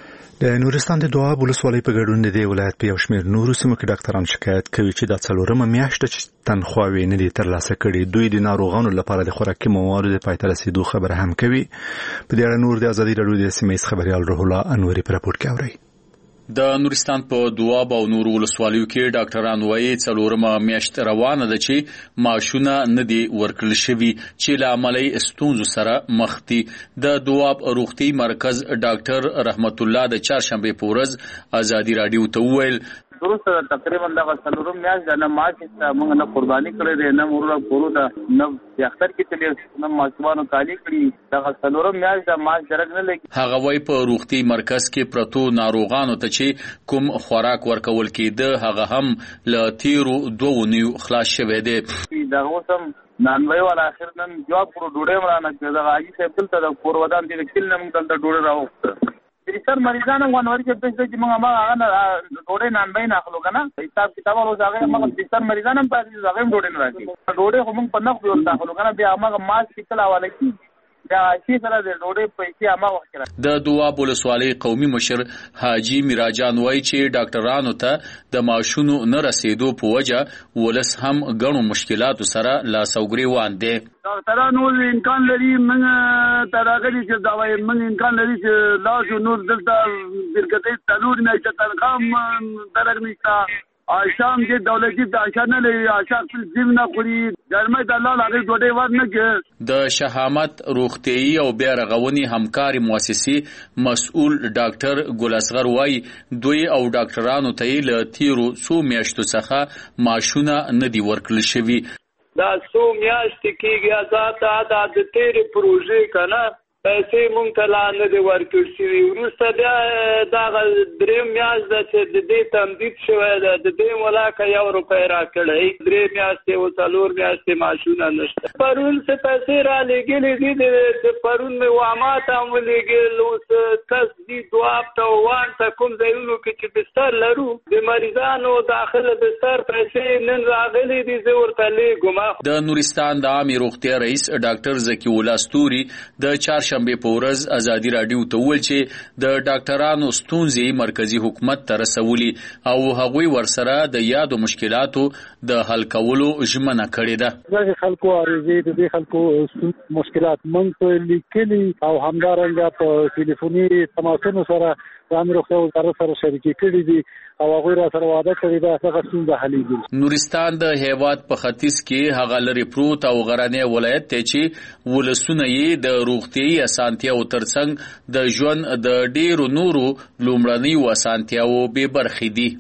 د نورستان د دواب ولسوالۍ په ګډون د دې ولایت په یو شمېر نورو سیمو کې ډاکټران شکایت کوي چې دا څلورمه میاشت چې تنخواوې نه دي ترلاسه کړي. دوی د ناروغانو لپاره د خوراکي موادو د پای ته رسیدو خبره هم کوي. په دې اړه نور د ازادي راډیو د سیمه ییز خبریال روح الله انوري په راپور کې اوري. د نورستان په دواب او نورو ولسوالیو کې ډاکټران وايي څلورمه میاشت روانه ده چې معاشونه نه دي ورکړل شوي چې له عملي ستونزو سره مخ دي. د دواب روغتي مرکز ډاکټر رحمت الله د چهارشنبه په ورځ ازادي راډیو ته وویل درست تقریبا دا څلورم میاشت د نه ماش موږ نه قرباني کړې ده نه مرور کورو ده نه اختر کې تلې نه ماشومان کالی کړی دا څلورم میاشت د ماش درک نه لګي. هغه وايي په روغتي مرکز کې پرتو ناروغانو ته چې کوم خوراک ورکول کېده هغه هم له تیرو دوه نیو خلاص شوی دی. دا اوسم نانوي والا اخر نن جواب پر ډوډۍ مرانه چې دا غاجي سیمپل ته د کور ودان دي کله نه موږ دلته ډوډۍ راوخته ریسر مریضانو غونوري چې د چې موږ ما هغه ډوډۍ نانوي نه اخلو کنه حساب کتاب ورو ځای موږ ریسر مریضانو په دې ځای ډوډۍ نه راځي ډوډۍ هم په نخ ورو داخلو کنه بیا موږ ماس کتل حواله کی دا شي سره د ډوډۍ پیسې ما وخت کړه. د دواب ولسوالۍ قومي مشر حاجی میراجان وایي چې ډاکټرانو ته د معاشونو نه رسیدو په وجه ولس هم غنو مشکلاتو سره لاسوګري واندي. ډاکټرانو امکان لري موږ تراغلي چې دا وایي موږ امکان لري چې لاسو نور دلته برګتې تنور نه چې تنخواه درک نشته آشام کې دولتي داشا نه لري آشا خپل جیم نه خوري ګرمه د الله لغې ډوډۍ ورنه کې. د شهامت روغتيي او بیا رغونی همکاري مؤسسې مسؤل ډاکټر ګل اصغر وايي دوی او ډاکټرانو ته له تیرو څو میاشتو څخه معاشونه نه دي ورکړل شوي. دا څو میاشتې کېږي آزاد د تیرې پروژې کنه پیسې مونږ ته لا نه دي ورکړل شوي. وروسته بیا دغه درېیم میاشت ده چې د دې تمدید شوی ده د دې ملاکه یو روپۍ راکړی درې میاشتې او څلور میاشتې معاشونه نشته. پرون څه پیسې رالېږلې دي د پرون مې واما ته هم ولېږل اوس کس دي دواب ته وان ته کوم ځایونو کې چې بستر لرو د مریضانو داخله بستر پیسې نن راغلي دي زه ورته لېږم. د نورستان د عامې روغتیا رئیس ډاکټر ذکي الله ستوري د چهارشنبه په ورځ ازادي راډیو ته وویل چې د ډاکټرانو ستونزې مرکزی حکومت ته رسولي او هغوی ورسره د یادو مشکلاتو د حل کولو ژمنه کړې ده. د خلکو عریضې د خلکو مشکلات مونږ په لیکلي او همدارنګه په ټلیفوني تماسونو سره د امر روغتیا وزارت سره شریکي کړي دي او هغه را سره وعده کړی دا څنګه څنګه حلېږي. نورستان د هیواد په ختیځ کې هغه لري پروت او غرانه ولایت ته چې ولسونه یې د روغتيي اسانتیاو ترڅنګ د ژوند د ډیرو نورو لومړني اسانتیاو به برخې دي.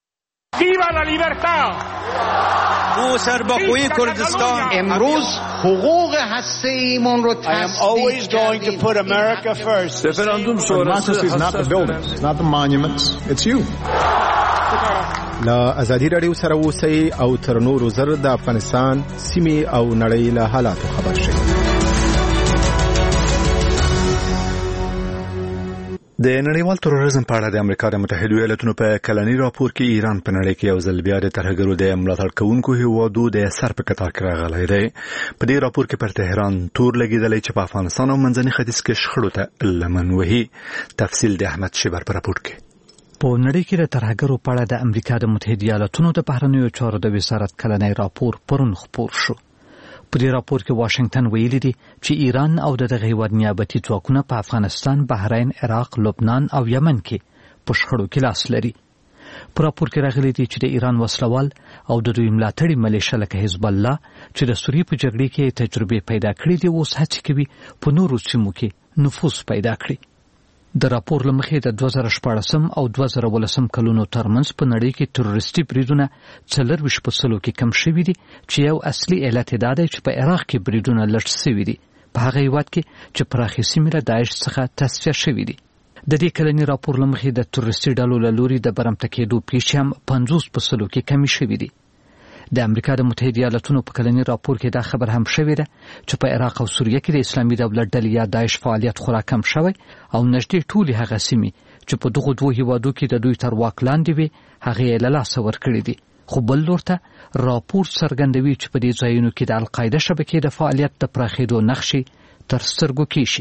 ویوا لا لیبرتا او سرباخوی کردستان امروز حقوق هسته‌ایمون رو تصدیق کردیم. رفراندوم شورای is not the buildings, it's not the monuments, it's you. لا ازادي راډیو سره اوسئ او تر نورو زر د افغانستان سیمې او نړۍ له حالاتو خبر شئ. د نړیوال تروریزم په اړه د امریکا د متحده ایالاتونو په کلنی راپور کې ایران په نړۍ کې یو ځل بیا د ترهګرو د ملاتړ کوونکو هیوادو د سر په کتار کې راغلی دی. په دې راپور کې پر تهران تور لګیدلی چې په افغانستان او منځني ختیځ کې شخړو ته لمن وهي. تفصیل د احمد شیبر په راپور کې. په نړۍ کې د ترهګرو په اړه د امریکا د متحده ایالاتونو د بهرنیو چارو د وزارت کلنی راپور پرون خپور شو. په دې راپور کې واشنگټن ویلي دی چې ایران او د دغه هیواد نیابتي ځواکونه په افغانستان، بحرین، عراق، لبنان او یمن کې په شخړو کې لاس لري. په راپور کې راغلي دي چې د ایران وسلوال او د دوی ملاتړي ملیشه لکه حزب الله چې د سوریې په جګړې کې تجربې پیدا کړې دي اوس هڅې کوي په نورو سیمو کې نفوذ پیدا کړي. د راپور له مخې د دوه زره شپاړسم او دوه زره ولسم کلونو ترمنځ په نړۍ کې تروریستي بریدونه څلرویشت په سلو کې کم شوي دي چې یو اصلي علت دا دی چې په عراق کې بریدونه لږ شوي دي، په هغه هیواد کې چې پراخې سیمې له داعش څخه تصفیه شوي دي. د دې کلني راپور له مخې د تروریستي ډلو له لوري د برمته کېدو پیښې هم پنځوس په سلو کې کمې شوي دي. د امریکا د متحده ایالاتونو په کلني راپور کې دا خبر هم شوی دی چې په عراق او سوریه کې د اسلامي دولت ډلې یا داعش فعالیت خورا کم شوی او نږدې ټولې هغه سیمې چې په دغو دوه هیوادو کې د دوی تر واک لاندې وي هغې یې له لاسه ورکړې دي. خو بل لور ته راپور څرګندوي چې په دې ځایونو کې د القاعده شبکې د فعالیت د پراخېدو نښې تر سترګو کېږي.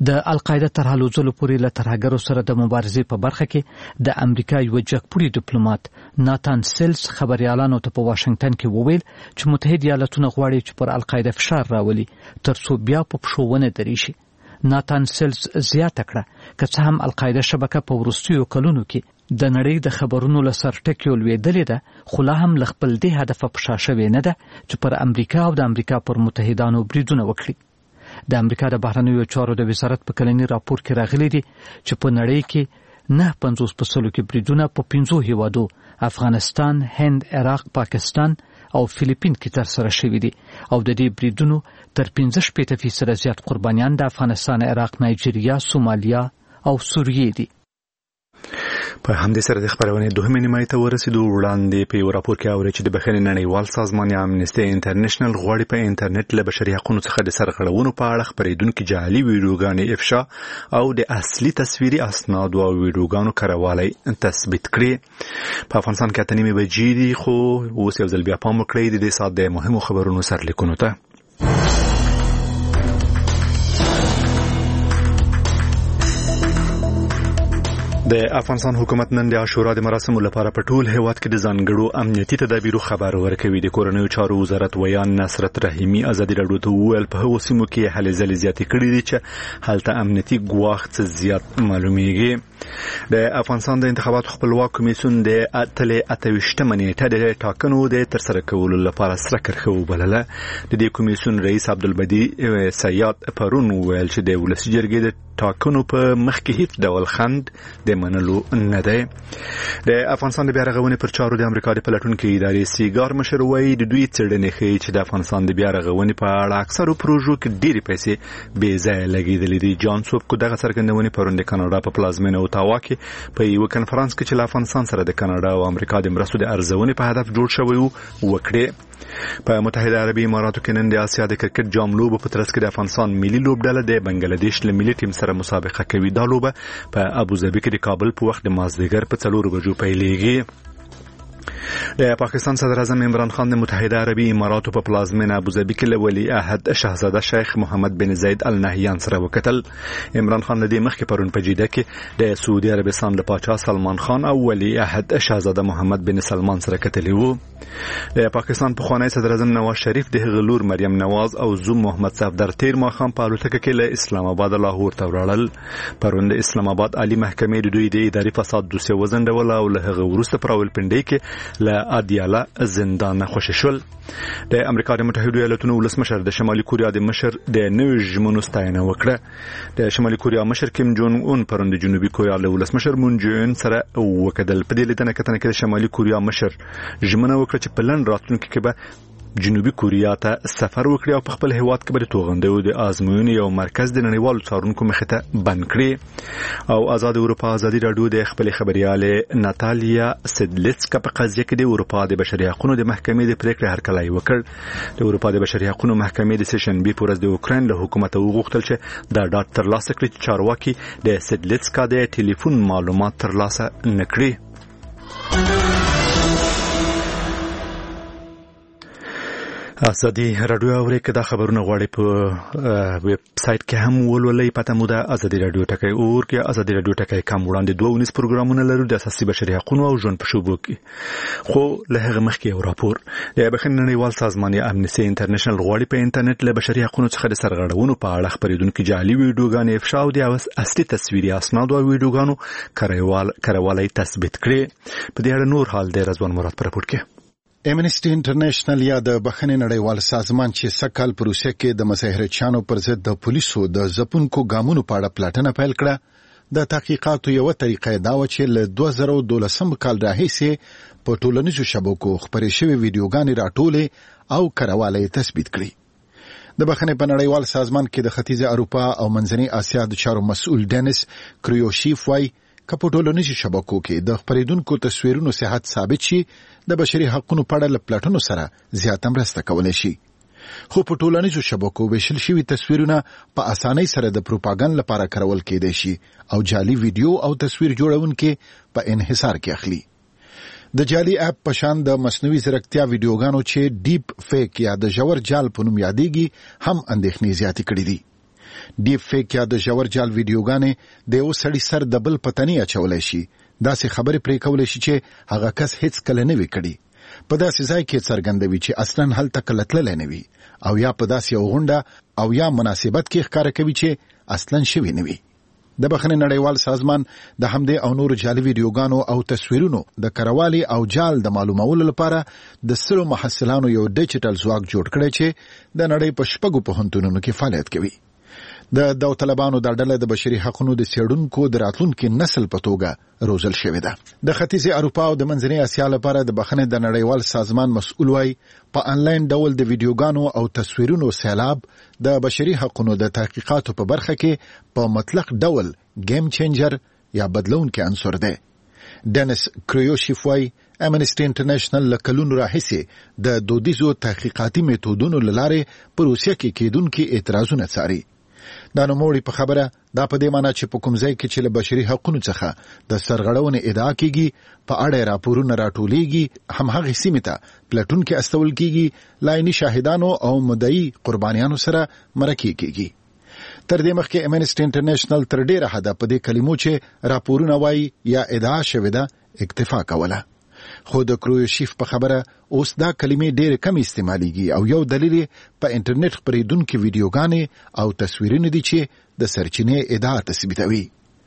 د القاعده تر حلوزلو پورې له ترهګرو سره د مبارزې په برخه کې د امریکا یو جګپوړي ډیپلوماټ ناتان سیلز خبريالانو ته په واشنگټن کې وویل چې متحده ایالاتونه غواړي چې پر القاعده فشار راولي ترڅو بیا په پښوونه دري شي. ناتان سیلز زیاته کړه که څه هم القاعده شبکه په وروستیو کلونو کې د نړۍ د خبرونو له سرټکیو لوېدلې ده خو لا هم له خپل دې هدفه په شا شوې نه ده چې پر امریکا او د امریکا پر متحدانو بریدونه وکړي. د امریکا د بهرنیو چارو د وزارت په کلنی راپور کې راغلي دي چې په نړۍ کې نه پنځوس په سلو کې بریدونه په پنځو هیوادو افغانستان، هند، عراق، پاکستان او فلیپین کې تر سره شوي دي او د دې بریدونو تر پنځه شپېته فیصده زیات قربانیان د افغانستان، عراق، نایجیریا، سومالیا او سوریې دي. په همدې سره د خبرونې دوهمې نیمایي ته ورسېدو. وړاندې په یو راپور کې اوري چې د بخښنې نړیوال سازمان یا امنیستي انټرنیشنل غواړي په انټرنیټ له بشري حقوقو څخه د سرغړونو په اړه خبرېدونکي جعلي ویډیوګانې افشا او د اصلي تصویري اسناد او ویډیوګانو کاروالی تثبیت کړي. په افغانستان کې اته نیمې بجې دي خو اوس یو ځل بیا پام وکړئ د دې ساعت د مهمو خبرونو سرلیکونو ته. د افغانستان حکومت نن د عاشورا د مراسمو لپاره په ټول هیواد کې د ځانګړو امنیتي تدابیرو خبر ورکوي. د کورنیو چارو وزارت ویان نصرت رحیمي ازادي راډیو ته وویل په هغو سیمو کې هلې ځلې زیاتې کړي دي چې هلته امنیتي ګواښ څه زیات معلومیږي. د افغانستان د انتخاباتو خپلواک کمیسیون د اتلې اتهویشتمه نیټه د ټاکنو د ترسره کولو لپاره سره کرښه وبلله. د دې کمیسیون رئیس عبدالبدی سیاد پرون وویل چې د ولسي جرګې د ټاکنو په مخ کې هیڅ ډول خند د منلو نه دی. د افغانستان د بیا رغونې پر چارو د امریکا د پلټونکو ادارې سیګار مشر وایي د دوی څېړنې ښیي چې د افغانستان د بیا رغونې په اړه اکثرو پروژو کې ډېرې پیسې بې ځایه لګېدلې دي. جان سوبکو دغه څرګندونې پرون د کاناډا په پلازمینه اوتاوا کې په یو کنفرانس کې چې له افغانستان سره د کاناډا او امریکا د مرستو د ارزونې په هدف جوړ شوی و وکړې. په متحده عربي اماراتو کې نن د آسیا د کرکټ جام لوبو په ترڅ کې د افغانستان ملي لوبډله د بنگلاديش له ملي ټیم سره مسابقه کوي. دا لوبه په ابوظبي کې د کابل په وخت د مازدیګر په څلورو بجو پیلېږي. د پاکستان صدر اعظم عمران خان د متحده عربي اماراتو په پلازمینه ابوظبي کې له ولی عهد شاهزاده شیخ محمد بن زاید ال نهیان سره وکتل. عمران خان له دې مخکې پرون په جده کې د سعودي عربستان د پاچا سلمان خان او ولی عهد شاهزاده محمد بن سلمان سره کتلی وو. د پاکستان پخوانی صدر اعظم نواز شریف د هغه لور مریم نواز او زوم محمد صفدر تیر ماښام په الوتکه کې له اسلام آباد لاهور ته ولاړل. پرون د اسلام آباد عالی محکمې د دوی د اداري فساد دوسیه وزنډول او له هغه وروسته پر راولپنډۍ کې له ادیاله زندان خوشی شول. د امریکا د متحده ایالاتونو ولسمشر د شمالي کوریا د مشر د نوې ژمنو ستاینه وکړه. د شمالي کوریا مشر کیم جون اون پرون د جنوبي کوریا له ولسمشر مون جې ان سره وکدل. په دې لیدنه کتنه کې د شمالي کوریا مشر ژمنه وکړه چې په لن راتلونکي کې به جنوبي کوریا ته سفر وکړي او په خپل هیواد کې به د توغندیو د آزموینې یو مرکز د نړیوالو څارونکو مخې ته بند کړي. او آزاد اروپا ازادي راډیو د خپل خبرياله ناتالیا سیدلیڅکا په قضیه کې د اروپا د بشري حقوقو د محکمې د پریکړې هرکلی وکړ. د اروپا د بشري حقوقو محکمې د سیشن بي پورز د اوکراین له حکومت وغوښتل چې دا ډاټ ترلاسه کړي چې چارواکي د سیدلیڅکا د ټلیفون معلومات ترلاسه نکړي. ازادي راډیو اوري کدا خبرونه غواړي په ویب سټ کې هم ولولې پته مو ده ازادي راډیو ټکي اور کې ازادي راډیو ټکي کوم وړاندې دوه ونیس پروګرامونه لرو د اساسي بشري حقوقو او ژوند په شوبو کې. خو له هغه مخکې یو راپور د بخښنې نړیوال سازمان امنیستي انټرنیشنل غواړي په انټرنیټ له بشري حقوقو څخه د سرغړونو په اړه خبرېدونکو جعلي ویډیوګانې افشا او د اصلي تصویري اسناد او ویډیوګانو کاروال کاروالي تثبیت کړي. په دې اړه نور حال د رضوان مراد پر راپور کې. امنیسټي انټرنیشنل یا د بخښنې نړیوال سازمان چې سکهال په روسیه کې د مساهرچانو پر ضد د پولیسو د ځپونکو ګامونو په اړه پلټنه پیل کړه. د تحقیقاتو یو طریقه دا و چې له دوه زره دولسم کال راهیسې په ټولنیزو شبکو خبرې شوې ویډیوګانې راټولې او کاروالۍ تثبیت کړي. د بخښنې په نړیوال سازمان کې د ختیځ اروپا او منځنۍ اسیا د چارو مسؤل ډینیس کریوشیف وایي که په ټولنیزو شبکو کې د خبرېدونکو تصویرونو صحت ثابت شي د بشري حقوقو په اړه له پلټنو سره زیاته مرسته کولی شي. خو په ټولنیزو شبکو ویشل شوي تصویرونه په اسانۍ سره د پروپاګاندا لپاره کارول کېدای شي او جعلي ویډیو او تصویر جوړونکي په انحصار کې اخلي. د جعلي اپ په شان د مصنوعي ځیرکتیا ویډیوګانو چې ډیپ فیک یا د ژور جال په نوم یادېږي هم اندېښنې زیاتې کړې دي. ډیپ فیک یا د ژور جال ویډیوګانې د یو سړي سر د بل پتنی اچولای شي، داسې خبرې پرې کولای شي چې هغه کس هیڅ کله نه وی کړي، په داسې ځای کې څرګندوي چې اصلا هلته کله تللی نه وي، او یا په داسې یو غونډه او یا مناسبت کې ښکاره کوي چې اصلا شوی نه وي. د بخښنې نړیوال سازمان د همدې او نور جعلي ویډیوګانو او تصویرونو د کروالي او جال د معلومولو لپاره د سلو محصلانو یو ډیجیټل ځواک جوړ کړی چې د نړۍ په شپږو پوهنتونونو کې فعالیت کوي. د داوطلبانو د ډله د بشري حقوقو د څېړونکو د راتلونکي نسل په توګه روزل شوې ده. د ختیځې اروپا او د منځنۍ اسیا لپاره د بخښنې د نړیوال سازمان مسؤل وایي په انلاین ډول د ویډیوګانو او تصویرونو سیلاب د بشري حقوقو د تحقیقاتو په برخه کې په مطلق ډول گیم چینجر یا بدلونکي عنصر دی. ډینس کریوشیف وایي امنسټي انټرنیشنل له کلونو راهیسې د دودیزو تحقیقاتي میتودونو له لارې په روسیه کې کېدونکي اعتراضونه څاري. دا نوموړي په خبره دا په دې معنی چې په کوم ځای کې چې له بشري حقوقو څخه د سرغړونې ادعا کیږي په اړه راپورونه راټولېږي، همهغې سیمې ته پلټونکي استول کیږي، لایني شاهدانو او مدعي قربانیانو سره مرکې کیږي. تر دې مخکې امنسټي انټرنیشنل تر ډیره حده په دې کلمو چې راپورونه وایي یا ادعا شوې ده اکتفا کوله، خو د کرویوشیف په خبره اوس دا کلمې ډېرې کم استعمالیږي او یو دلیل په انټرنیټ خپرېدونکي ویډیوګانې او تصویرونه دي چې د سرچینې ادعا تثبیتوي.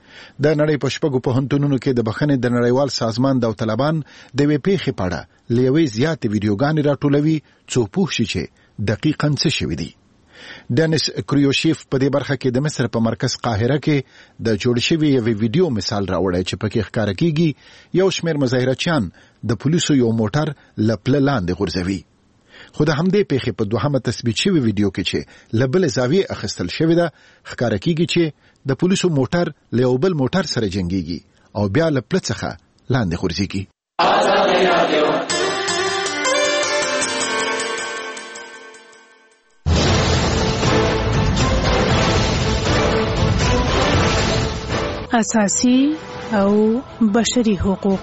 د نړۍ په شپږو پوهنتونونو کې د بخښنې د نړیوال سازمان داوطلبان د یوې پیښې په اړه له یوې زیاتې ویډیوګانې راټولوي څو پوه شي چې دقیقاً څه شوي دي. ډینس کریوشیف په دې برخه کې د مصر په مرکز قاهره کې د جوړ شوي یوې ویډیو مثال راوړی چې پکې ښکاره کیږي یو شمېر مظاهرچیان د پولیسو یو موټر له پله لاندې غورځوي. خو د همدې پیښې په دوهمه تثبیت شوې ویډیو کې چې له بلې زاویې اخیستل شوې ده ښکاره کیږي چې د پولیسو موټر له یو بل موټر سره جنګیږي او بیا له پله څخه لاندې غورځېږي. اساسي او بشري حقوق.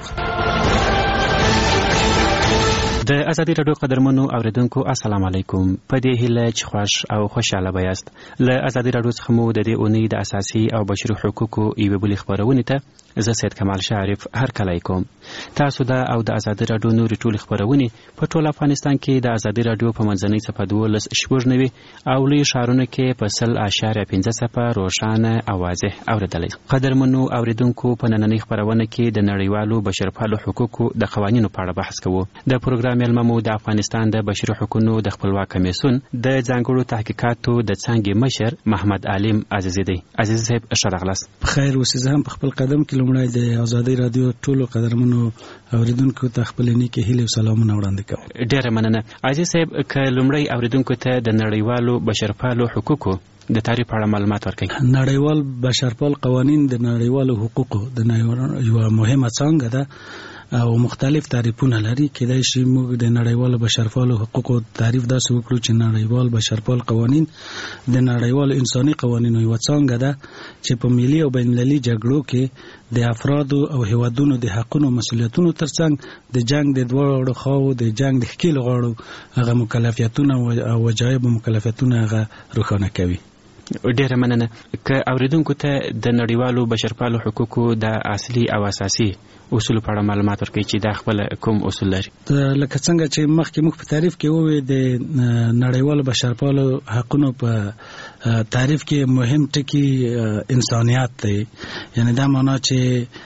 د ازادي رادیو قدرمنو اوریدونکو السلام علیکم. په دې هیله چې خوش او خوشاله بیاست. له ازادي رادیو څخه مو د دې اونۍ د اساسي او بشري حقوقو یوه بلې خپرونې ته زه سید کمال شریف هرکلی کوم. تاسو دا او د ازادي رادیو نورې ټولې خپرونې په ټول افغانستان کې د ازادي رادیو په منځنۍ څپه دولس شپږ نوي او لویو ښارونو کې په سل اعشاریه پنځه څپه روښانه او واضح اورېدلی. قدرمنو اوریدونکو په نننۍ خپرونه کې د نړیوالو بشرپالو حقوقو د قوانینو په اړه بحث کوو. د پروګرام مېلمه مو د افغانستان د بشري حقوقو د خپلواک کمیسیون د ځانګړو تحقیقاتو د څانګې مشر محمد علیم عزیزی دی. عزیز صاحب ښه راغلاست. بخیر اوسئ. زه هم په خپل قدم کې لومړی د ازادي رادیو ټولو قدرمنو اوریدونکو ته خپل نیکې هیلې او سلامونه وړاندې کوم. ډېره مننه. عزیز صاحب که لومړی اوریدونکو ته د نړیوالو بشرپالو حقوقو د تعریف په اړه معلومات ورکړئ. نړیوال بشرپال قوانین د نړیوالو حقوقو د یوه مهمه څانګه ده او مختلف تعریفونه لري. کېدای شي موږ د نړیوالو بشرپالو حقوقو تعریف داسې وکړو چې نړیوال بشرپال قوانین د نړیوالو انساني قوانینو یوه څانګه ده چې په ملي او بین المللي جګړو کې د افرادو او هیوادونو د حقونو او مسؤلیتونو ترڅنګ د جنگ د دواړو خواو د جنگ د ښکېلو غاړو هغه مکلفیتونه او وجایب او مکلفیتونه هغه روښانه کوي. ډېره مننه. که اوریدونکو ته د نړیوالو بشرپالو حقوقو د اصلي او اساسي اصول په اړه معلومات ورکړي چې دا خپل کوم اصول لري؟ لکه څنګه چې مخکې موږ په تعریف کې وویل د نړیوالو بشرپالو حقوقو په تعریف کې مهم ټکی انسانیت دی. یعنی دا معنا چې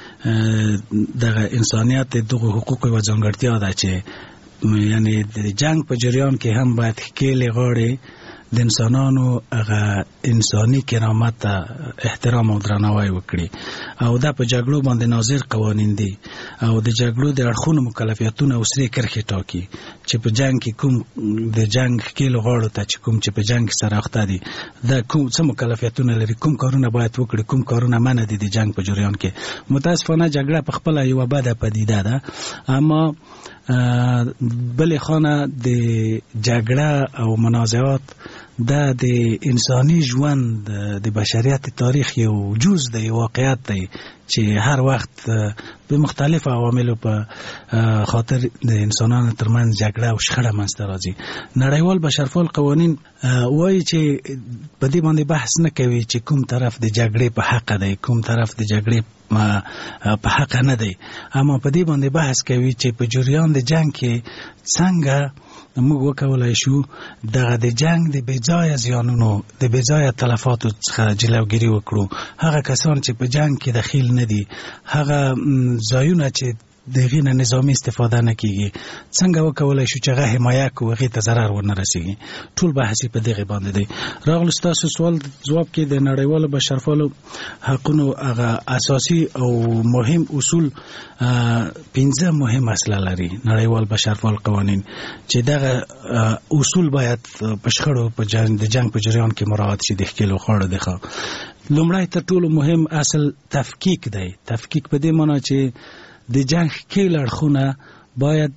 دغه انسانیت دغه حقوقو یوه ځانګړتیا ده چې یعنی د جنگ په جریان کې هم باید ښکېلې غاړې د انسانانو هغه انساني کرامت ته احترام او درناوی وکړي او دا په جګړو باندې ناظر قوانین دي او د جګړو د اړخونو مکلفیتونه او سرې کرښې ټاکي چې په جنگ کې کوم د جنگ ښکېلو غاړو ته چې کوم چې په جنگ کې سره اخته دي دا کوم څه مکلفیتونه لري، کوم کارونه باید وکړي، کوم کارونه منع دي د جنگ په جریان کې. متاسفانه جګړه په خپله یوه بده پدیده ده، اما بلې خانه د جګړه او منازعات دا د انساني ژوند د بشریت تاریخ یو جز دی، واقعیت دی چې هر وخت په مختلف عواملو په خاطر د انسانانو ترمنځ جګړه او شخړه منځته راځي. نړیوال بشرپال قوانین وایي چې په دې باندې بحث نه کوي چې کوم طرف د جګړې په حق دی، کوم طرف د جګړې په حق نه دی، اما په دې باندې بحث کوي چې په جریان د جنگ کې څنګه موږ وکولای شو دغه د جنگ د بېځایه زیانونو د بېځایه تلفاتو څخه جلوګیري وکړو. هغه کسان چې په جنگ کې دخیل نه دي، هغه ځایونه چې دغه نه نظامی استفاده نه کیږي، څنګه وکولای شو چې هغه حمایه کوي، هغه ته ضرر ونه رسیږي. ټول بحث په دغه باندې دی. راغلی تاسو سوال جواب کې د نړیوالو بشرپالو حقونو هغه اساسي او مهم اصول پنځه مهم اصل لري نړیوال بشرپال قوانین، چې دغه اصول باید په شخړو په جنگ د جنگ په جریان کې مراعات شي. د ښکېلو خاړه دی. لومړی تر ټولو مهم اصل تفکیک دی. تفکیک په دې معنی چې د جنگ کې لړخونه باید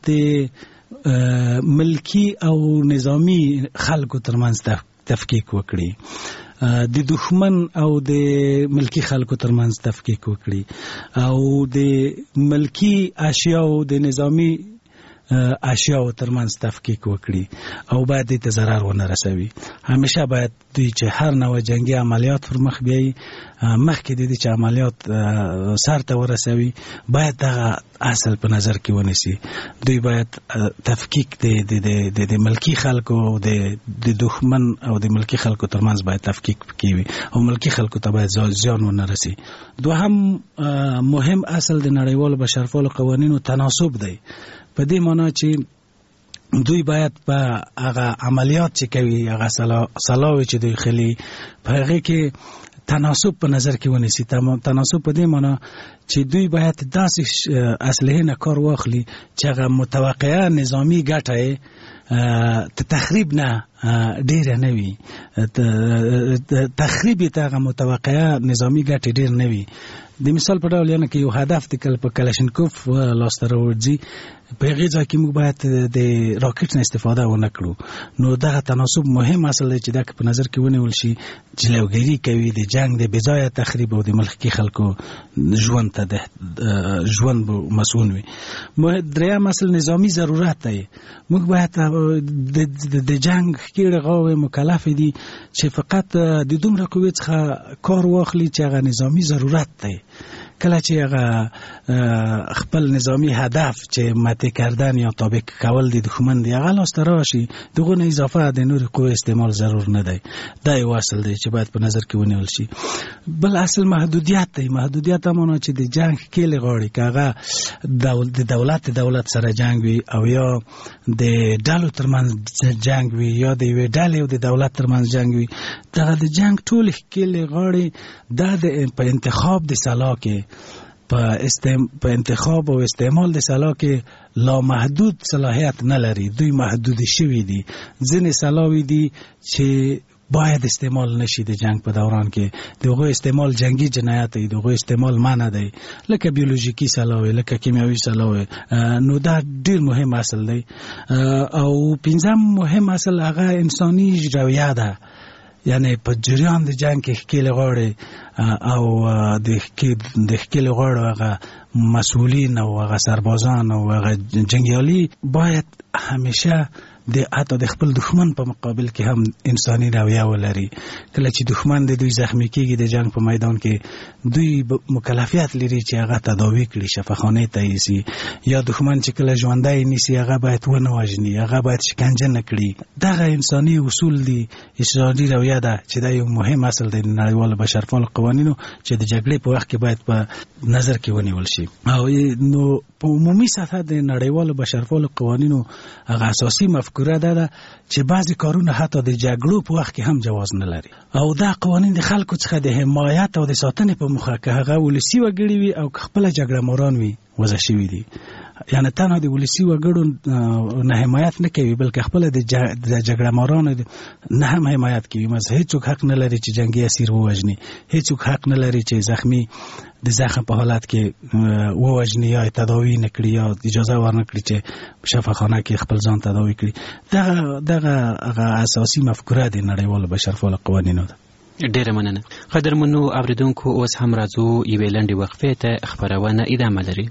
د ملکی او نظامی خلکو ترمنځ تفکیک وکړي، د دښمن او د ملکی خلکو ترمنځ تفکیک وکړي، او د ملکی اشیاء د نظامی اشیاء ترمنځ تفکیک وکړي، او باید دې ته ضرر ونه رسوي. همیشه باید دوی چې هر نوع جنگي عملیات پر مخ بیایي، مخکې د دې چې عملیات سر ته ورسوي باید دغه اصل په نظر کې ونیسي. دوی باید تفکیک د د ملکی خلکو او د دښمن او د ملکی خلکو ترمنځ باید تفکیک وکړي، او ملکی خلکو ته باید زیان ونه رسي. دوهم مهم اصل د نړیوالو بشرپالو قوانینو تناسب دی. په دې معنی چې دوی باید په هغه عملیات چې کوي، هغه سلاوي چې دوی خلی، په هغه کې تناسب په نظر کې ونیسي. تناسب په دې معنی چې دوی باید داسې اسلحې نه کار واخلي چې هغه متوقعه نظامی ګټه ته تخریب نه ډیر نه وي، تخریب ته هغه متوقعه نظامی ګټه ډیر نه وي. د مثال په ډول یعنی کې یو هدف د کل په کلاشینکوف لاسته راوړي، په هغه ځای کې موږ باید د راکټ نه استفاده ونه کړو. نو دغه تناسب مهم اصل دی چې دا په نظر کې ونیول شي. جلوګیري کوي د جنگ د بېځایه تخریب او د ملکی خلکو ژوند ته د ژوند مسؤل وي. دریم اصل نظامی ضرورت دی. موږ باید د جنگ کې غواوي مکلف دي چې فقط د دومره قوت څخه کار واخلي چې هغه نظامی ضرورت دی. کله چې هغه خپل نظامی هدف چې ماته کردن یا تابع کول د دښمن دی هغه لاس ته راشي، دغه نه اضافه د نور قوه استعمال ضرور نه دی. دا یو اصل دی چې باید په نظر کې ونیول شي. بل اصل محدودیت دی. محدودیت معنی چې د جنگ کې لغړی کاغه د دولت دولت سره جنگ وي، او یا د ډالو ترمنځ جنگ وي، یا د یو ډالې او د دولت ترمنځ جنگ وي. دغه د جنگ ټول کې لغړی دا د په انتخاب د سلاح کې په استعمال په انتخاب او استعمال د سلاح کې لا محدود صلاحیت نه لري. دوی محدود شوی دي. ځینې سلاحوي دي چې باید استعمال نشي د جنگ په دوران کې. دغه استعمال جنگي جنایت دی، دغه استعمال منع دی، لکه بیولوژیکی سلاح، لکه کیمیاوي سلاح. نو دا ډیر مهم اصل دی. او پنځم مهم اصل هغه انساني رویه ده. یعنی په جریان د جنگ کې ښکېل غاړي او د ښکېل غاړو هغه مسؤلین او هغه سربازان او هغه جنگیالي باید همیشه د حتی د خپل دښمن په مقابل کې هم انساني رویه ولري. کله چې دښمن د دوی زخمی کېږي د جنگ په میدان کې، دوی مکلفیت لري چې هغه تداوی کړي، شفاخانه ته یې، یا دښمن چې کله ژوندی نیسي هغه باید ونه وژني، هغه باید شکنجه نه کړي. دغه انساني اصول دي، انساني رویه ده چې دا یو مهم اصل دی د نړیوالو بشرپالو قوانینو چې د جګړې په وخت کې باید په نظر کې ونیول شي. او نو په عمومي سطح د نړیوالو بشرپالو قوانینو هغه اساسي مفکوره ده چې بعضی کارونه حتی د جګړو په وخت کې هم جواز نه لري، او دا قوانین د خلکو څخه د حمایت او د ساتنې په موخه که هغه ولسی وګړي وي او خپل جګړه ماران وي وضع شوي دي. یعنی تنها د ولسی وګړو نه حمایت نه کوي بلکې خپل د جګړه مارانو نه هم حمایت کوي. مزه هیڅوک حق نه لري چې جنگي اسیر ووجني، هیڅوک حق نه لري چې زخمی د زخم په حالت کې ووجني یا تداوی نکړي یا اجازه ورنکړي چې شفاخانه کې خپل ځان تداوی کړي. دغه دغه اساسي مفکوره د نړیوالو بشرپاله قوانینو ده. ډیره مننه. قدرمنو اوریدونکو، اوس هم راځو یوې لنډې وقفې ته، خبرونه ادامه لري.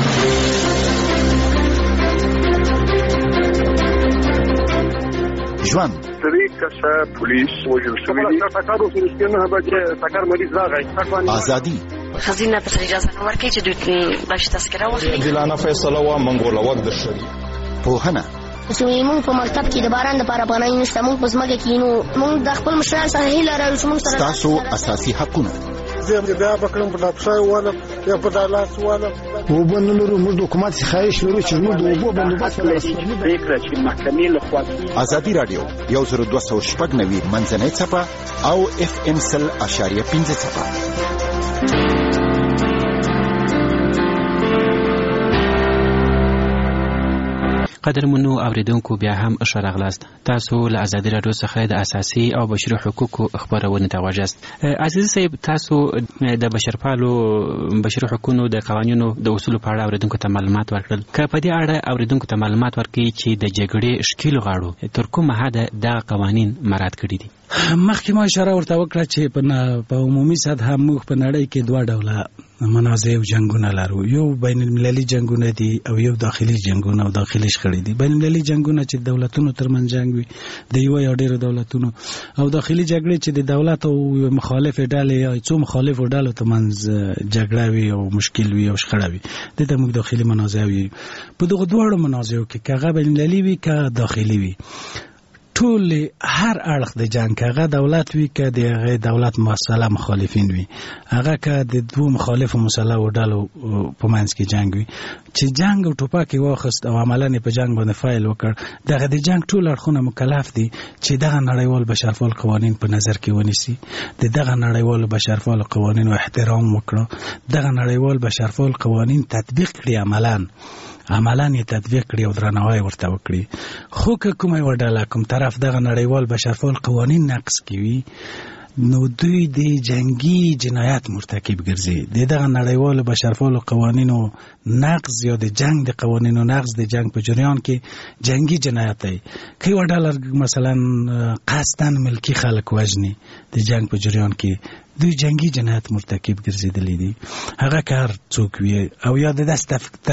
ژوند سری کسه پولیس وجل شوی دی تاکارو سرسکنه بچه تاکار مریض راغی. آزادی خزینه په اجازه ورکړي چې دوی باش تذکره واخلي. دلانه فیصله وا منګوله وخت د شری پوهنه چې موږ په مکتب کې د باران لپاره پناه نشته، موږ په ځمکه کې نو موږ د خپل مشران سره هیله لرو چې موږ سره تاسو اساسي حقونه زه بیا بکرم په تاسو والا یا په دالاس والا وبنلو موږ حکومت خواهش لرو چې موږ د وبو بندوبست لرو. فکر چې محکمې له خوا آزادي رادیو یو زر دوه سوه شپږ نوي منځنۍ څپه او اف ام سل اشاریه پنځه څپه. قدرمنو اوریدونکو، بیا هم ښه راغلاست. تاسو له ازادي راډیو څخه د اساسي او بشري حقوقو خبرونه ته واجست. عزیز صاحب، تاسو د بشرپالو بشري حقوقو د قوانینو د اصولو په اړه اوریدونکو ته معلومات ورکړل. که په دې اړه اوریدونکو ته معلومات ورکړي چې د جګړې شکیل غاړو تر کومه حده د قوانین مراعات کړي دي؟ مخکې ما اشاره ورته وکړه چې په عمومي سطح موږ په نړۍ کې دوه ډوله منازع او جنگونه لرو. یو بین المللي جنگونه دي او یو داخلي جنگونه او داخلي شخړې دي. بین المللي جنگونه چې دولتونو ترمنځ جنگ وي د یو یا ډیرو دولتونو، او داخلي جګړې چې د دولت او مخالف ډلې یا څو مخالف ډلو ترمنځ جګړه وي او مشکل وي او شخړه وي، دته موږ داخلي منازع وي. په دغه دواړو منازعو کې که بین المللي وي که داخلي وي، ټول هر اړخ د جنگ، هغه دولت وي که د هغه دولت مسله مخالفین وي، هغه که د دوه مخالفو مسله ډلو په منځ کې جنگ وي چې جنگ او ټوپک واخست او عملاً په جنگ باندې فایل وکړ، دغه د جنگ ټول اړخونه مکلف دي چې دغه نړیوال بشرپال قوانین په نظر کې ونیسي، د دغه نړیوال بشرپال قوانینو احترام وکړي، دغه نړیوال بشرپال قوانین تطبیق کړي، عملاً عملاً یې تطبیق کړي او درناوی ورته وکړي. خو که کومه یوه ډله کوم طرف دغه نړیوال بشرپال قوانین نقض کوي، نو دوی د جنگي جنایت مرتکب ګرځي. د دغه نړیوال بشرپال قوانینو نقض یا د جنگ د قوانینو نقض د جنگ په جریان کې جنگي جنایت دی. که یوه ډله مثلا قصداً ملکی خلک وژني د جنگ په جریان کې، دوی جنگي جنایت مرتکب ګرځیدلی دي. هغه کار څوک وي او یا د داس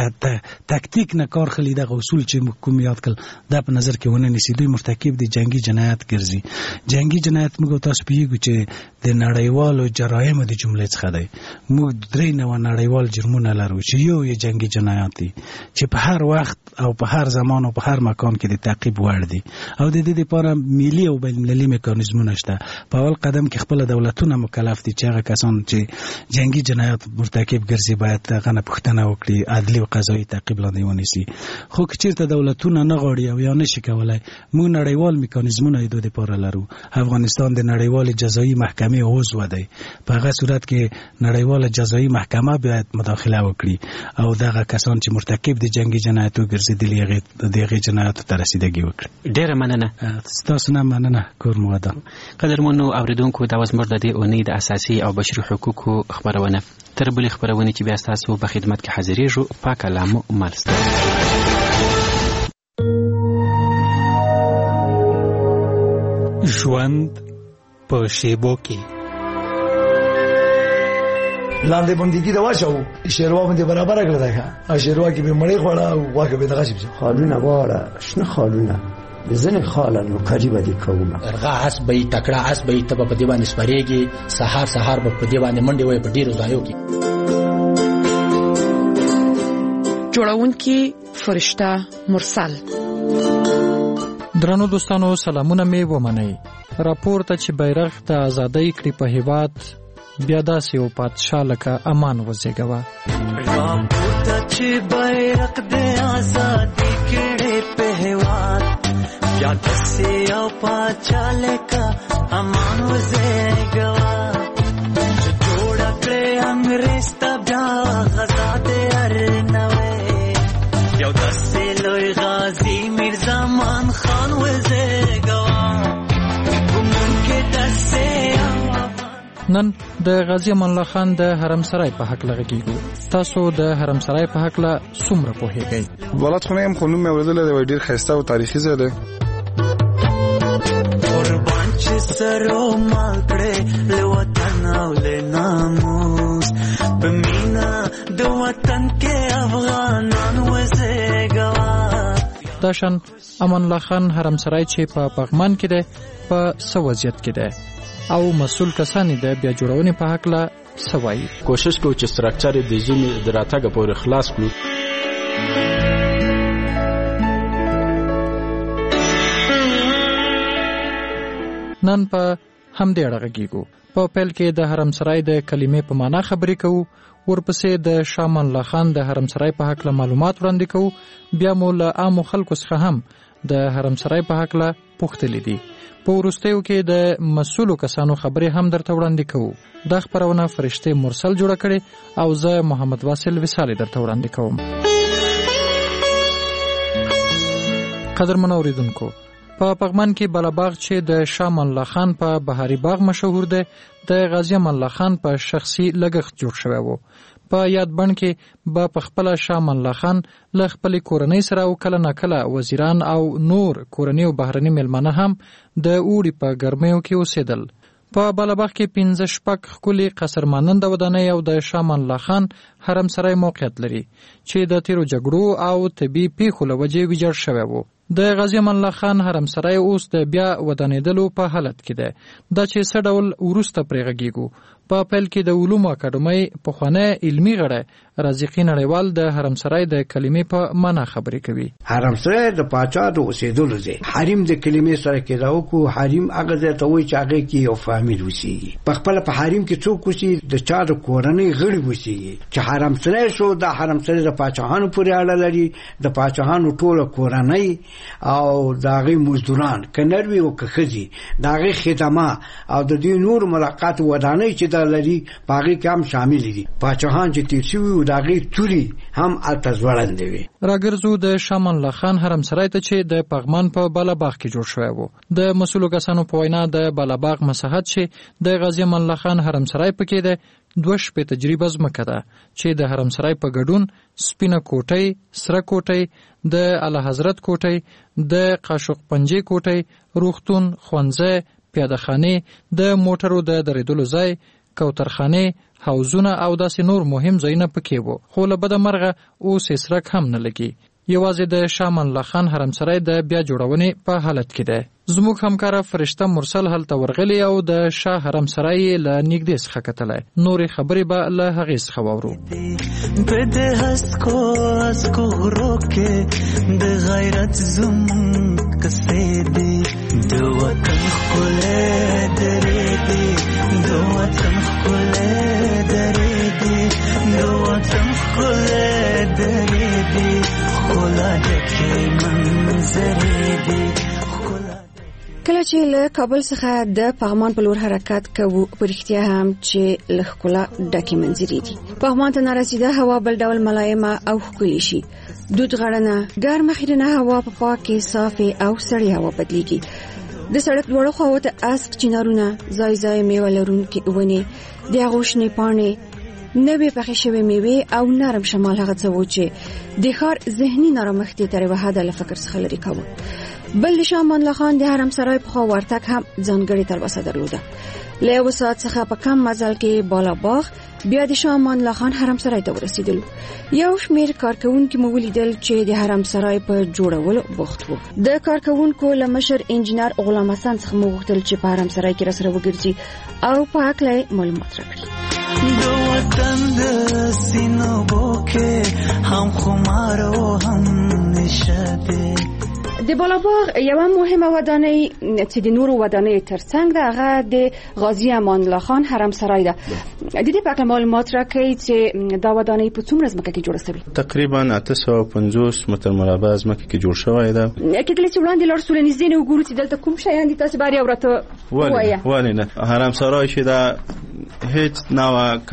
تکتیک نه کار خلی دغه اصول چې کوم یاد کړل دا په نظر کې ونه نیسي، دوی مرتکب دي جنگي جنایت ګرځي. جنگي جنایت موږ تاسو پیږو چې د نړیوالو جرایمو د جملې څخه دی. موږ درې نوع نړیوال جرمونه لرو چې یو یې جنگي جنایت دي چې په هر وخت او په هر زمان او په هر مکان کې د تعقیب وړ دي او د دې لپاره ملي او بین المللي میکانیزمونه شته. په اول قدم کې خپل دولتونه مکلف دي چې هغه کسان چې جنگي جنایت مرتکب ګرځي باید هغه نه پوښتنه وکړي، عدلي او قضایي تعقیب لاندې ونیسي. خو که چیرته دولتونه نه غواړي او یا نشي کولای، موږ نړیوال میکانیزمونه یې د دې لپاره لرو. افغانستان د نړیوال جزایي محکمې عضو دی. په هغه صورت کې نړیوال جزایي محکمه باید مداخله وکړي او دغه کسان چې مرتکب دي جنگي جنایتو ګرځېدلي هغه د هغې جنایاتو ته رسیدګي وکړي. ډیره مننه. ستاسو نه مننه کور مو ودان. قدرمنو اوریدونکو، دا زموږ د دې اونۍ د اساسي او بشري حقوقو خبرونه. تر بلې خبرونې چې بیا ستاسو په خدمت کې حاضرېږو، پاک الله مو مل ستاسو. ژوند په شیبو کې لاندې باندې دا واچو شیروا باندې برابر کړل دا شیروا کې به مړی خوړه او واکه به دغه شي خالونه واړه شنه خالونه ځنه خالانو کړي باندې کومه ارغه اس به تکړه اس به ته په دې باندې سپریږي، سحر سحر په دې باندې منډي وای په ډیرو ځایو کې. جوړونکي فرشته مرسل. درنو دوستانو، سلامونه مې ومنئ. راپورته چې بیرغ د ازادۍ کړي په هیواد، بیا داسې یو پادشاه لکه امان وزېږوه. راپورته چې بیرغ د ازادۍ کړي په هیواد، بیا داسې یو پادشاه لکه امان وزېږوه. چې جوړه کړې انګریز ته بیا غزا د ارنوې، نن د غازی امان الله خان د حرم سرای په حق لغږیږو. تاسو د حرم سرای په حق له څومره پوهیږئ؟ ولادت خونه هم خو نوم مې اورېدلی دی، ډېر ښایسته او تاریخي ځای دی. قربان چې سر او مال کړې له وطن او له ناموس په مینا د وطن کې افغانان وزېږوا. داشان امان الله خان حرم سرای چې په پغمان کې دی په څه وضعیت کې دی او مسؤل کسان د بیا جوړونې په حق له څه وایي؟ کوشش کوو چې سټرکچر د ژمي د راتګ پورې خلاص کړو. نن په همدې اړه غږیږو. په پیل کې د حرم سرای د کلمې په معنا خبرې کوو، ورپسې د شاه امان الله خان د حرم سرای په حق له معلومات وړاندې کوو، بیا مو له عامو خلکو څخه هم د حرم سرای په حق له پوښتلې دي. په وروستیو کې د مسؤلو کسانو خبرې هم درته وړاندې کوو. دا خپرونه فرشته مرسل جوړه کړې او زه محمد واصل وصالي درته وړاندې کوم. قدرمنو اوریدونکو، په پغمان کې بلاباغ چې د شاه امان الله خان په بهاري باغ مشهور دی، د غازی امان الله خان په شخصي لګښت جوړ شوی و. په یاد بڼ کې به په خپل شاه امان الله خان له خپل کورنۍ سره او کله ناکله وزیران او نور کورنۍ او بهرني مېلمانه هم د اوړي په ګرمیو کې اوسېدل. په بلاباغ کې پنځه شپږ ښکلي قصر ماننده ودانۍ او د شاه امان الله خان حرم سرای موقعیت لري چې د تیرو جګړو او طبي پیښو له وجې ویجاړ شوی و. د غازی امان الله خان حرم سرای اوس د بیا ودانېدلو په حالت کې ده. دا چې څه ډول وروسته پرې غږیږو. په پیل کې د علومو اکاډمۍ پخوانی علمي غړی رازقي نړیوال د حرم سرای د کلمې په معنا خبرې کوي. حرم سرای د پاچا د اوسېدلو ځای. حریم د کلمې سره کې راوکو. حریم هغه ځای ته وایي چې هغه کې یو فامیل اوسېږي. په خپله په حریم کې څوک اوسېږي؟ د چا د کورنۍ غړي اوسېږي. چې حرم سرای شو، دا حرم سرای د پاچاهانو پورې اړه لري. د پاچاهانو ټوله کورنۍ او د هغې مزدوران که نر وي او که ښځې، د هغې خدمه او د دوی نور ملاقات ودانۍ چې دا لري په هغې کې هم شامل دي. پاچاهان چې تېر شوي وو د هغې تورې هم هلته ځوړندې وې. راګرځو د شاه امان الله خان حرم سرای ته چې د پغمان په بلاباغ کې جوړ شوی و. د مسؤلو کسانو په وینا د بلاباغ مساحت چې د غازی امان الله خان حرم سرای پکې ده دوه شپې تجربه ځمکه ده چې د حرم سرای په ګډون سپینه کوټۍ، سره کوټۍ، د اعلی حضرت کوټۍ، د قاشق پنجې کوټۍ، روغتون، ښوونځی، پیاده خانې، د موټرو د درېدلو ځای، کوترخانې، حوضونه او داسې نور مهم ځایونه پکې وو. خو له بده مرغه اوس یې سرک هم نه لګي. یوازې د شاه امان الله خان حرم سرای د بیا جوړونې په حالت کې ده. زموږ همکاره فرشته مرسل هلته ورغلی او د شاه حرم سرای له نږدې څخه کتلی. نورې خبرې به له هغې څخه واورو. په دې هسکو هسکو غرو کې د غیرت زموږ کیسې دي، د وطن ښکلی درې دي، د وطن ښکلی درې دي، د وطن ښکلی درې دي، ښکلا ډکې منظرې دي. کله چې له کابل څخه د پغمان په لور حرکت کوو، په رښتیا هم چې له ښکلا ډکې منظرې دي. پغمان ته نارسیده هوا بل ډول ملایمه او ښکلې شي. دود غړنه ګرمه خیرنه هوا په پاکې صافې او سړې هوا بدلیږي. د سړک دواړو خواو ته اسک چنارونه، ځای ځای میوه لرونکې ونې، د هغو شنې پاڼې، نوې پخې شوې میوې او نرم شمال هغه څه و چې د ښار ذهني نرمښت یې تر یوه حده له فکر څخه لرې کاوه. بل د شاه امان الله خان د حرم سرای په خوا ورتګ هم ځانګړې تلوسه درلوده. له یو ساعت څخه په کم مزل کې بالاباغ بیا د شاه امان الله خان حرم سرای ته ورسېدلو. یو شمېر کارکوونکي مو ولیدل چې د حرم سرای په جوړولو بوخت وو. د کارکوونکو له مشر انجینر غلام حسن څخه مو غوښتل چې په حرم سرای کې راسره وګرځي او په هکله یې معلومات راکړي. د وطن د سینو بوکې هم خمار او هم نشه دی. د بالاباغ یوه مهمه ودانۍ چې د نورو ودانۍ ترڅنګ ده هغه د غازی امان الله خان حرم سرای ده. د دې په اړه معلومات راکړئ چې دا ودانۍ په څومره ځمکه کې جوړه شوې؟ تقریبا اته سوه پنځوس متر مربع ځمکه کې جوړ شوی ده. کله چې وړاندې لاړ سو نږدې نه وګورو چې دلته کوم شیان دي، تاسو باید راته ووایئ. ولې نه حرم سرای چې دا هیڅ نوع کمښت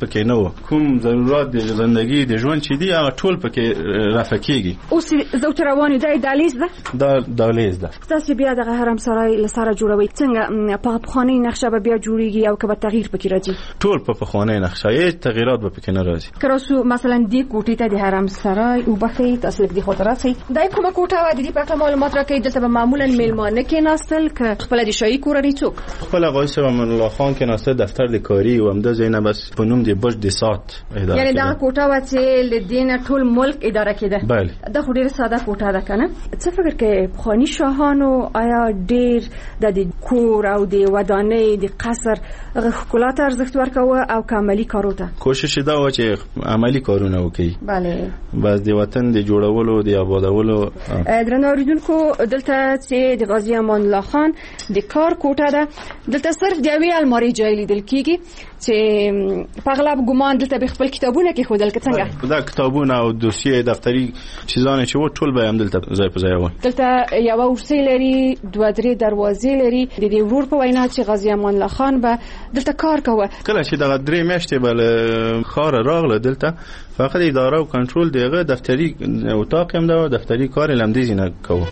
پکې نه و. کوم ضرورت د ژوندۍ د ژوند چې دی هغه ټول پکې رافع کیږي. اوس زو تر روانې دی دالیز ده دا دالیز ده. تاسو بیا د حرم سرای لسره جوړوي څنګه په پخوانی نقشه به بیا جوړیږي او کبه تغییر پکې راځي؟ ټول په پخوانی نقشه هیڅ تغییرات به پکې نه راځي. کراسو مثلا دی کوټې ته د حرم سرای او بخې تاسو د خاطرات سي دای کومه کوټه و د دې په معلومات راکې دلته به معمولا میلمانه کې ناستل ک خپل د شاهي کورنۍ څوک خپل قایص امان الله خان کې ناسته دفتر د کاری او همدا زینه بس په نوم د بش د سات اداره یعنی دا کوټه و چې لدین ټول ملک اداره کېده. بله دا خو ډیره ساده کوټه ده کنه. څه فکر کې خاني شاهانو آیا ډیر د کور او د ودانۍ د قصر خپلات ارزښت ورکوه او عملی کارو ته کوشش دا و چې عملی کارونه وکړي؟ بله بس د وطن د جوړولو د آبادولو. درنو اوریدونکو دلته چې د غازی امان الله خان د کار کوټه ده دلته صرف د یوې الماری جای لیدل کیږي چې په اغلب ګمان دلته به خپل کتابونه کې خودل څنګه دا کتابونه او دوسیه دفتری چیزونه چې و ټول به هم دلته ځای په ځای و. دلته یو ورسې لري دوه درې دروازې لري د دې ورور په وینا چې غازی امان الله خان به دلته کار کوي. کله چې دغه درې میاشتې بل خار راغله دلته فقط اداره او کنټرول دغه دفتری اتاق هم دا دفتری کار لمدیز نه کوي.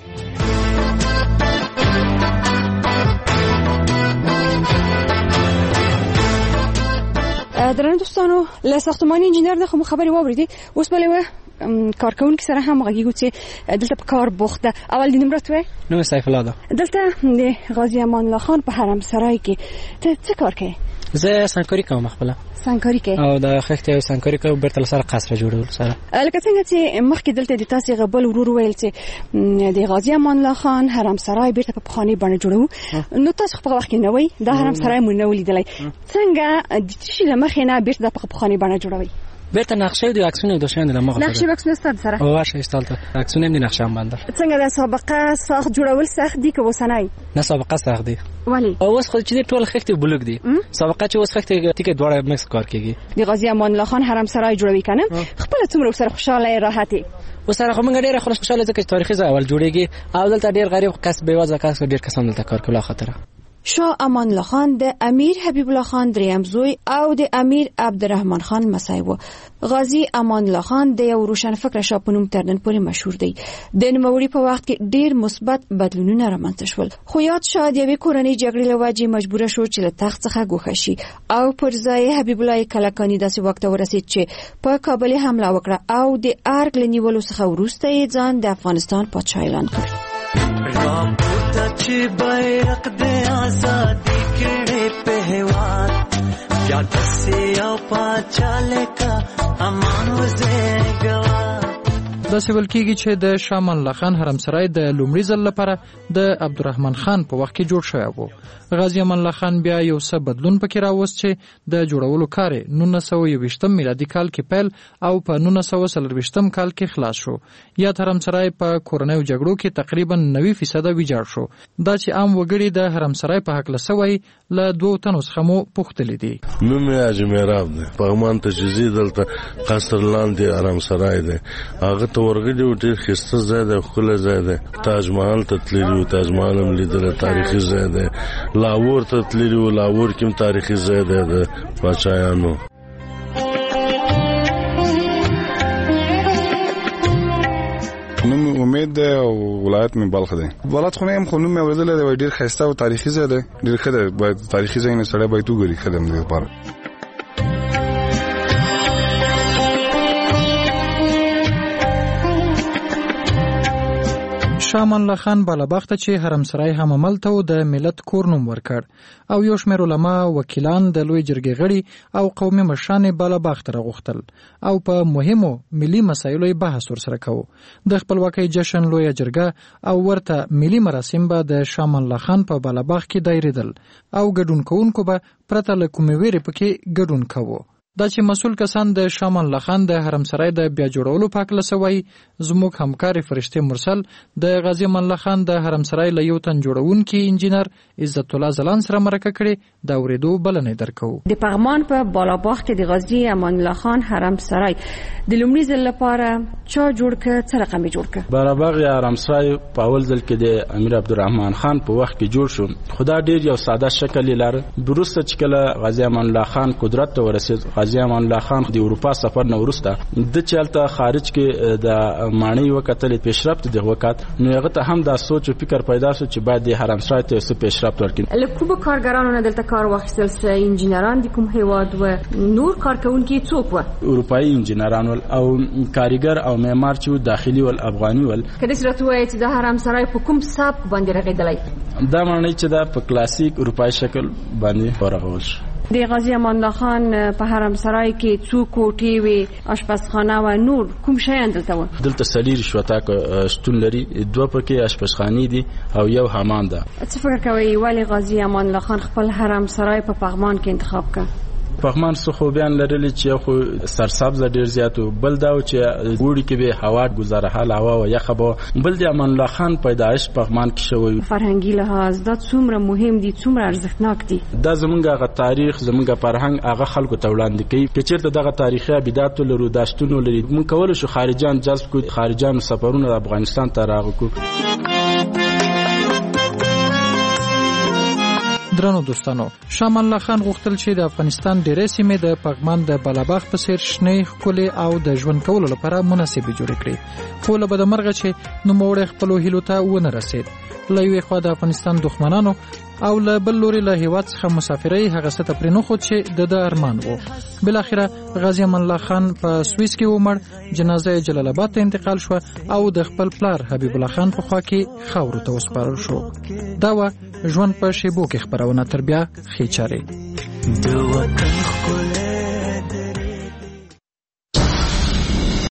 درنو دوستانو له ساختماني انجینر د خو خبري واوریدي اوس بلې کارکونکو سره هم غږیږو چې دلته په کار بوخته. اول د نمرت وای نو سیف الله ده دلته د غازی امان الله خان په حرم سرای کې ته څه کار کوي؟ زه سنکاري کوم خپل سنکاري کوي او د خښته او سنکاري کوم برتل سره قصر جوړول سره. لکه څنګه چې مخکې دلته د تاسو غبل ورور ویل چې د غازی امان الله خان حرم سرای بیرته په پخوانی بڼه جوړو نو تاسو په وخت کې نه وای دا حرم سرای مونږ نه ولیدلای څنګه د شي لمخې نه بیرته په پخوانی بڼه جوړوي؟ بیرته نقشه د عکسونه د شاند لمغه نقشه عکسونه ستاسو سره او واشه استالته عکسونه هم د نقشه هم باندې څنګه د سابقه ساخت جوړول سخت دي که وسنای؟ نه سابقه سخت دي ولی او اوس خو چې ټول خښته بلوک دي سابقه چې اوس خښته ټیکه دوړه مکس کار کوي. د غازی امان الله خان حرم سرای جوړوي کنه خپل څومره سره خوشاله راحتي وسره خو موږ ډیره خوشاله ځکه تاریخي ځای اول جوړیږي او دلته ډیر غریب کس بیوازه کس ډیر کسان دلته کار کوي. خاطر شاه امان الله خان د امیر حبیب الله خان دریم زوی او د امیر عبدالرحمن خان مسای و. غازی امان الله خان د یو روشن فکر شاه په نوم تر نن پورې مشهور دی. د نوموړي په وخت کې ډیر مثبت بدلونونه رامنځته شول خو یاد شاه د یوې کورنۍ جګړې له وجې مجبور شو چې له تخت څخه ګوښه شي او پر ځای حبیب الله کلکاني داسې وخت ورسید چې په کابل حمله وکړه او د ارګ له نیولو څخه وروسته یې ځان د افغانستان پاچا اعلان کړ. چې بیرق د آزادی کړي په هواد بیا دسې او پاچاله کا امان وزګوا. دا سوال کیږي چې د شاه امان الله خان حرم سرای د لومړي ځل لپاره د عبدالرحمن خان په وخت کې جوړ شوی و. غازی امان الله خان بیا یو څه بدلون پکې راوست چې د جوړولو کار نولس سوه یوویشتم میلادي کال کې پیل او په نولس سوه څلرویشتم کال کې خلاص شو. یا حرم سرای په کورنیو جګړو کې تقریبا نوي فیصد ویجاړ شو. دا چې عام وګړي د حرم سرای په حق لسوي له دوه تنو څخه مو پوښتلې دي. نوم یې اجمیراب دی پغمان تجزیه دلته قصر لاندې حرم سرای دی هغه ته ورغلی و ډېر ښایسته ځای دی ښکلی ځای دی. تاج محل ته تللي وو تاج محل هم لیدلی تاریخي ځای دی. لاهور ته تللي وو لاهور کې هم تاریخي ځای دی د پاچایانو. نوم امید ده او ولایت مې بلخ دی. ولایت خو نه هم خو نوم مې اورېدلی دی ډېر ښایسته او تاریخي ځای دی ډېر ښه دی باید تاریخي ځای نه سړی باید وګوري ښه دی هم دې لپاره. شاه امان الله خان بالابخته چې حرم سرای هم عمل ته د ملت کور نوم ورکړ او یو شمېر علما وکیلان د لوی جرګې غړي او قومي مشران بالابخته راغوښتل او په مهمو ملي مسایلو یې بحث ورسره کوو. د خپلواکۍ جشن لویه جرګه او ورته ملي مراسم به د شاه امان الله خان په بالابخ کې دایریدل او ګډون کوونکو به پرته له کومې ویرې پکې ګډون کوو. دا چې مسؤل کسان د شاه امان الله خان د حرم سرای د بیا جوړولو په هکله څه وایي زموږ همکار فرشته مرسل د غازی امان الله خان د حرم سرای له یو تن جوړونکي انجینر عزت الله زلان سره مرکه کړې دا اورېدو بلنې درکوو. د پغمان په بالاباغ کې د غازی امان الله خان حرم سرای د لومړي ځل لپاره چا جوړ کړ څه رقم جوړ کړ؟ بالاباغ یا حرم سرای په اول ځل کې د امیر عبدالرحمن خان په وخت کې جوړ شو. خدا ډیر یو ساده شکل لري. وروسته چې کله غازی امان الله خان قدرت ته ورسید غازی امان الله خان د اروپا سفر نه ورسته د چالتہ خارج کې د معنی وکتل پیشرفت د وکات نو هغه ته هم د سوچ او فکر پیدا شو چې باید د حرمسرای ته څه پیشرفت ورکړي. له کوم کارګرانو نه دلته کار واخیستل سه انجینران د کوم هیواد و نور کارکونکي څوک و؟ اروپایي انجینران او کاریګر او معمار چې داخلي ول افغاني ول. کله چې راته وایي چې د حرمسرای په کوم سبک باندې رغیدلی دا معنی چې دا په کلاسیک اروپایي شکل باندې ورغول شو. د غازی امان الله خان په حرمسرای کې څو کوټې وي آشپزخانه و نور کوم شیان دلته و؟ دلته سلیر شوتاک شتون لري دوه پکې آشپزخانې دي او یو حمام ده. څه فکر کوي ولی غازی امان الله خان خپل حرمسرای په پغمان کې انتخاب کړ؟ پغمان څه خوبیان لري چې خو سرسبز ډیر زیات بل دا چې ګوړي کې به هوا گزاره حال هوا او یخه به بل د امان الله خان پیدائش پغمان کې شوی. فرهنګي لحاظ دا څومره مهم دي څومره ارزښتناک دي. دا زمونږه غ تاریخ زمونږه فرهنګ هغه خلکو ته وړاندې کوي چې چیرته دغه تاریخي ابدات لرو داشتونو لري مونږ کول شو خارجان جذب کو خارجان سفرونه د افغانستان ته راغکو. درنو دوستانو شاه الله خان غوښتل چې د افغانستان ډېرې سیمې د پغمان د بلاباغ په څیر شنې ښکلې او د ژوند کولو لپاره مناسبې جوړې کړي خو له بدمرغه چې نوموړی خپلو هیلو ته ونه رسید. له یوې خوا د افغانستان دښمنانو او له بل لوري له هیواد څخه مسافرۍ هغه څه ته پرې نښود چې د ده ارمان و. بالاخره غازی امان الله خان په سویس کې ومړ جنازه یې جلال آباد ته انتقال شوه او د خپل پلار حبیب الله خان په خوا کې خاورو ته وسپارل شو. دا وه ژوند په شیبو کې خپرونه تر بیا ښې چارې.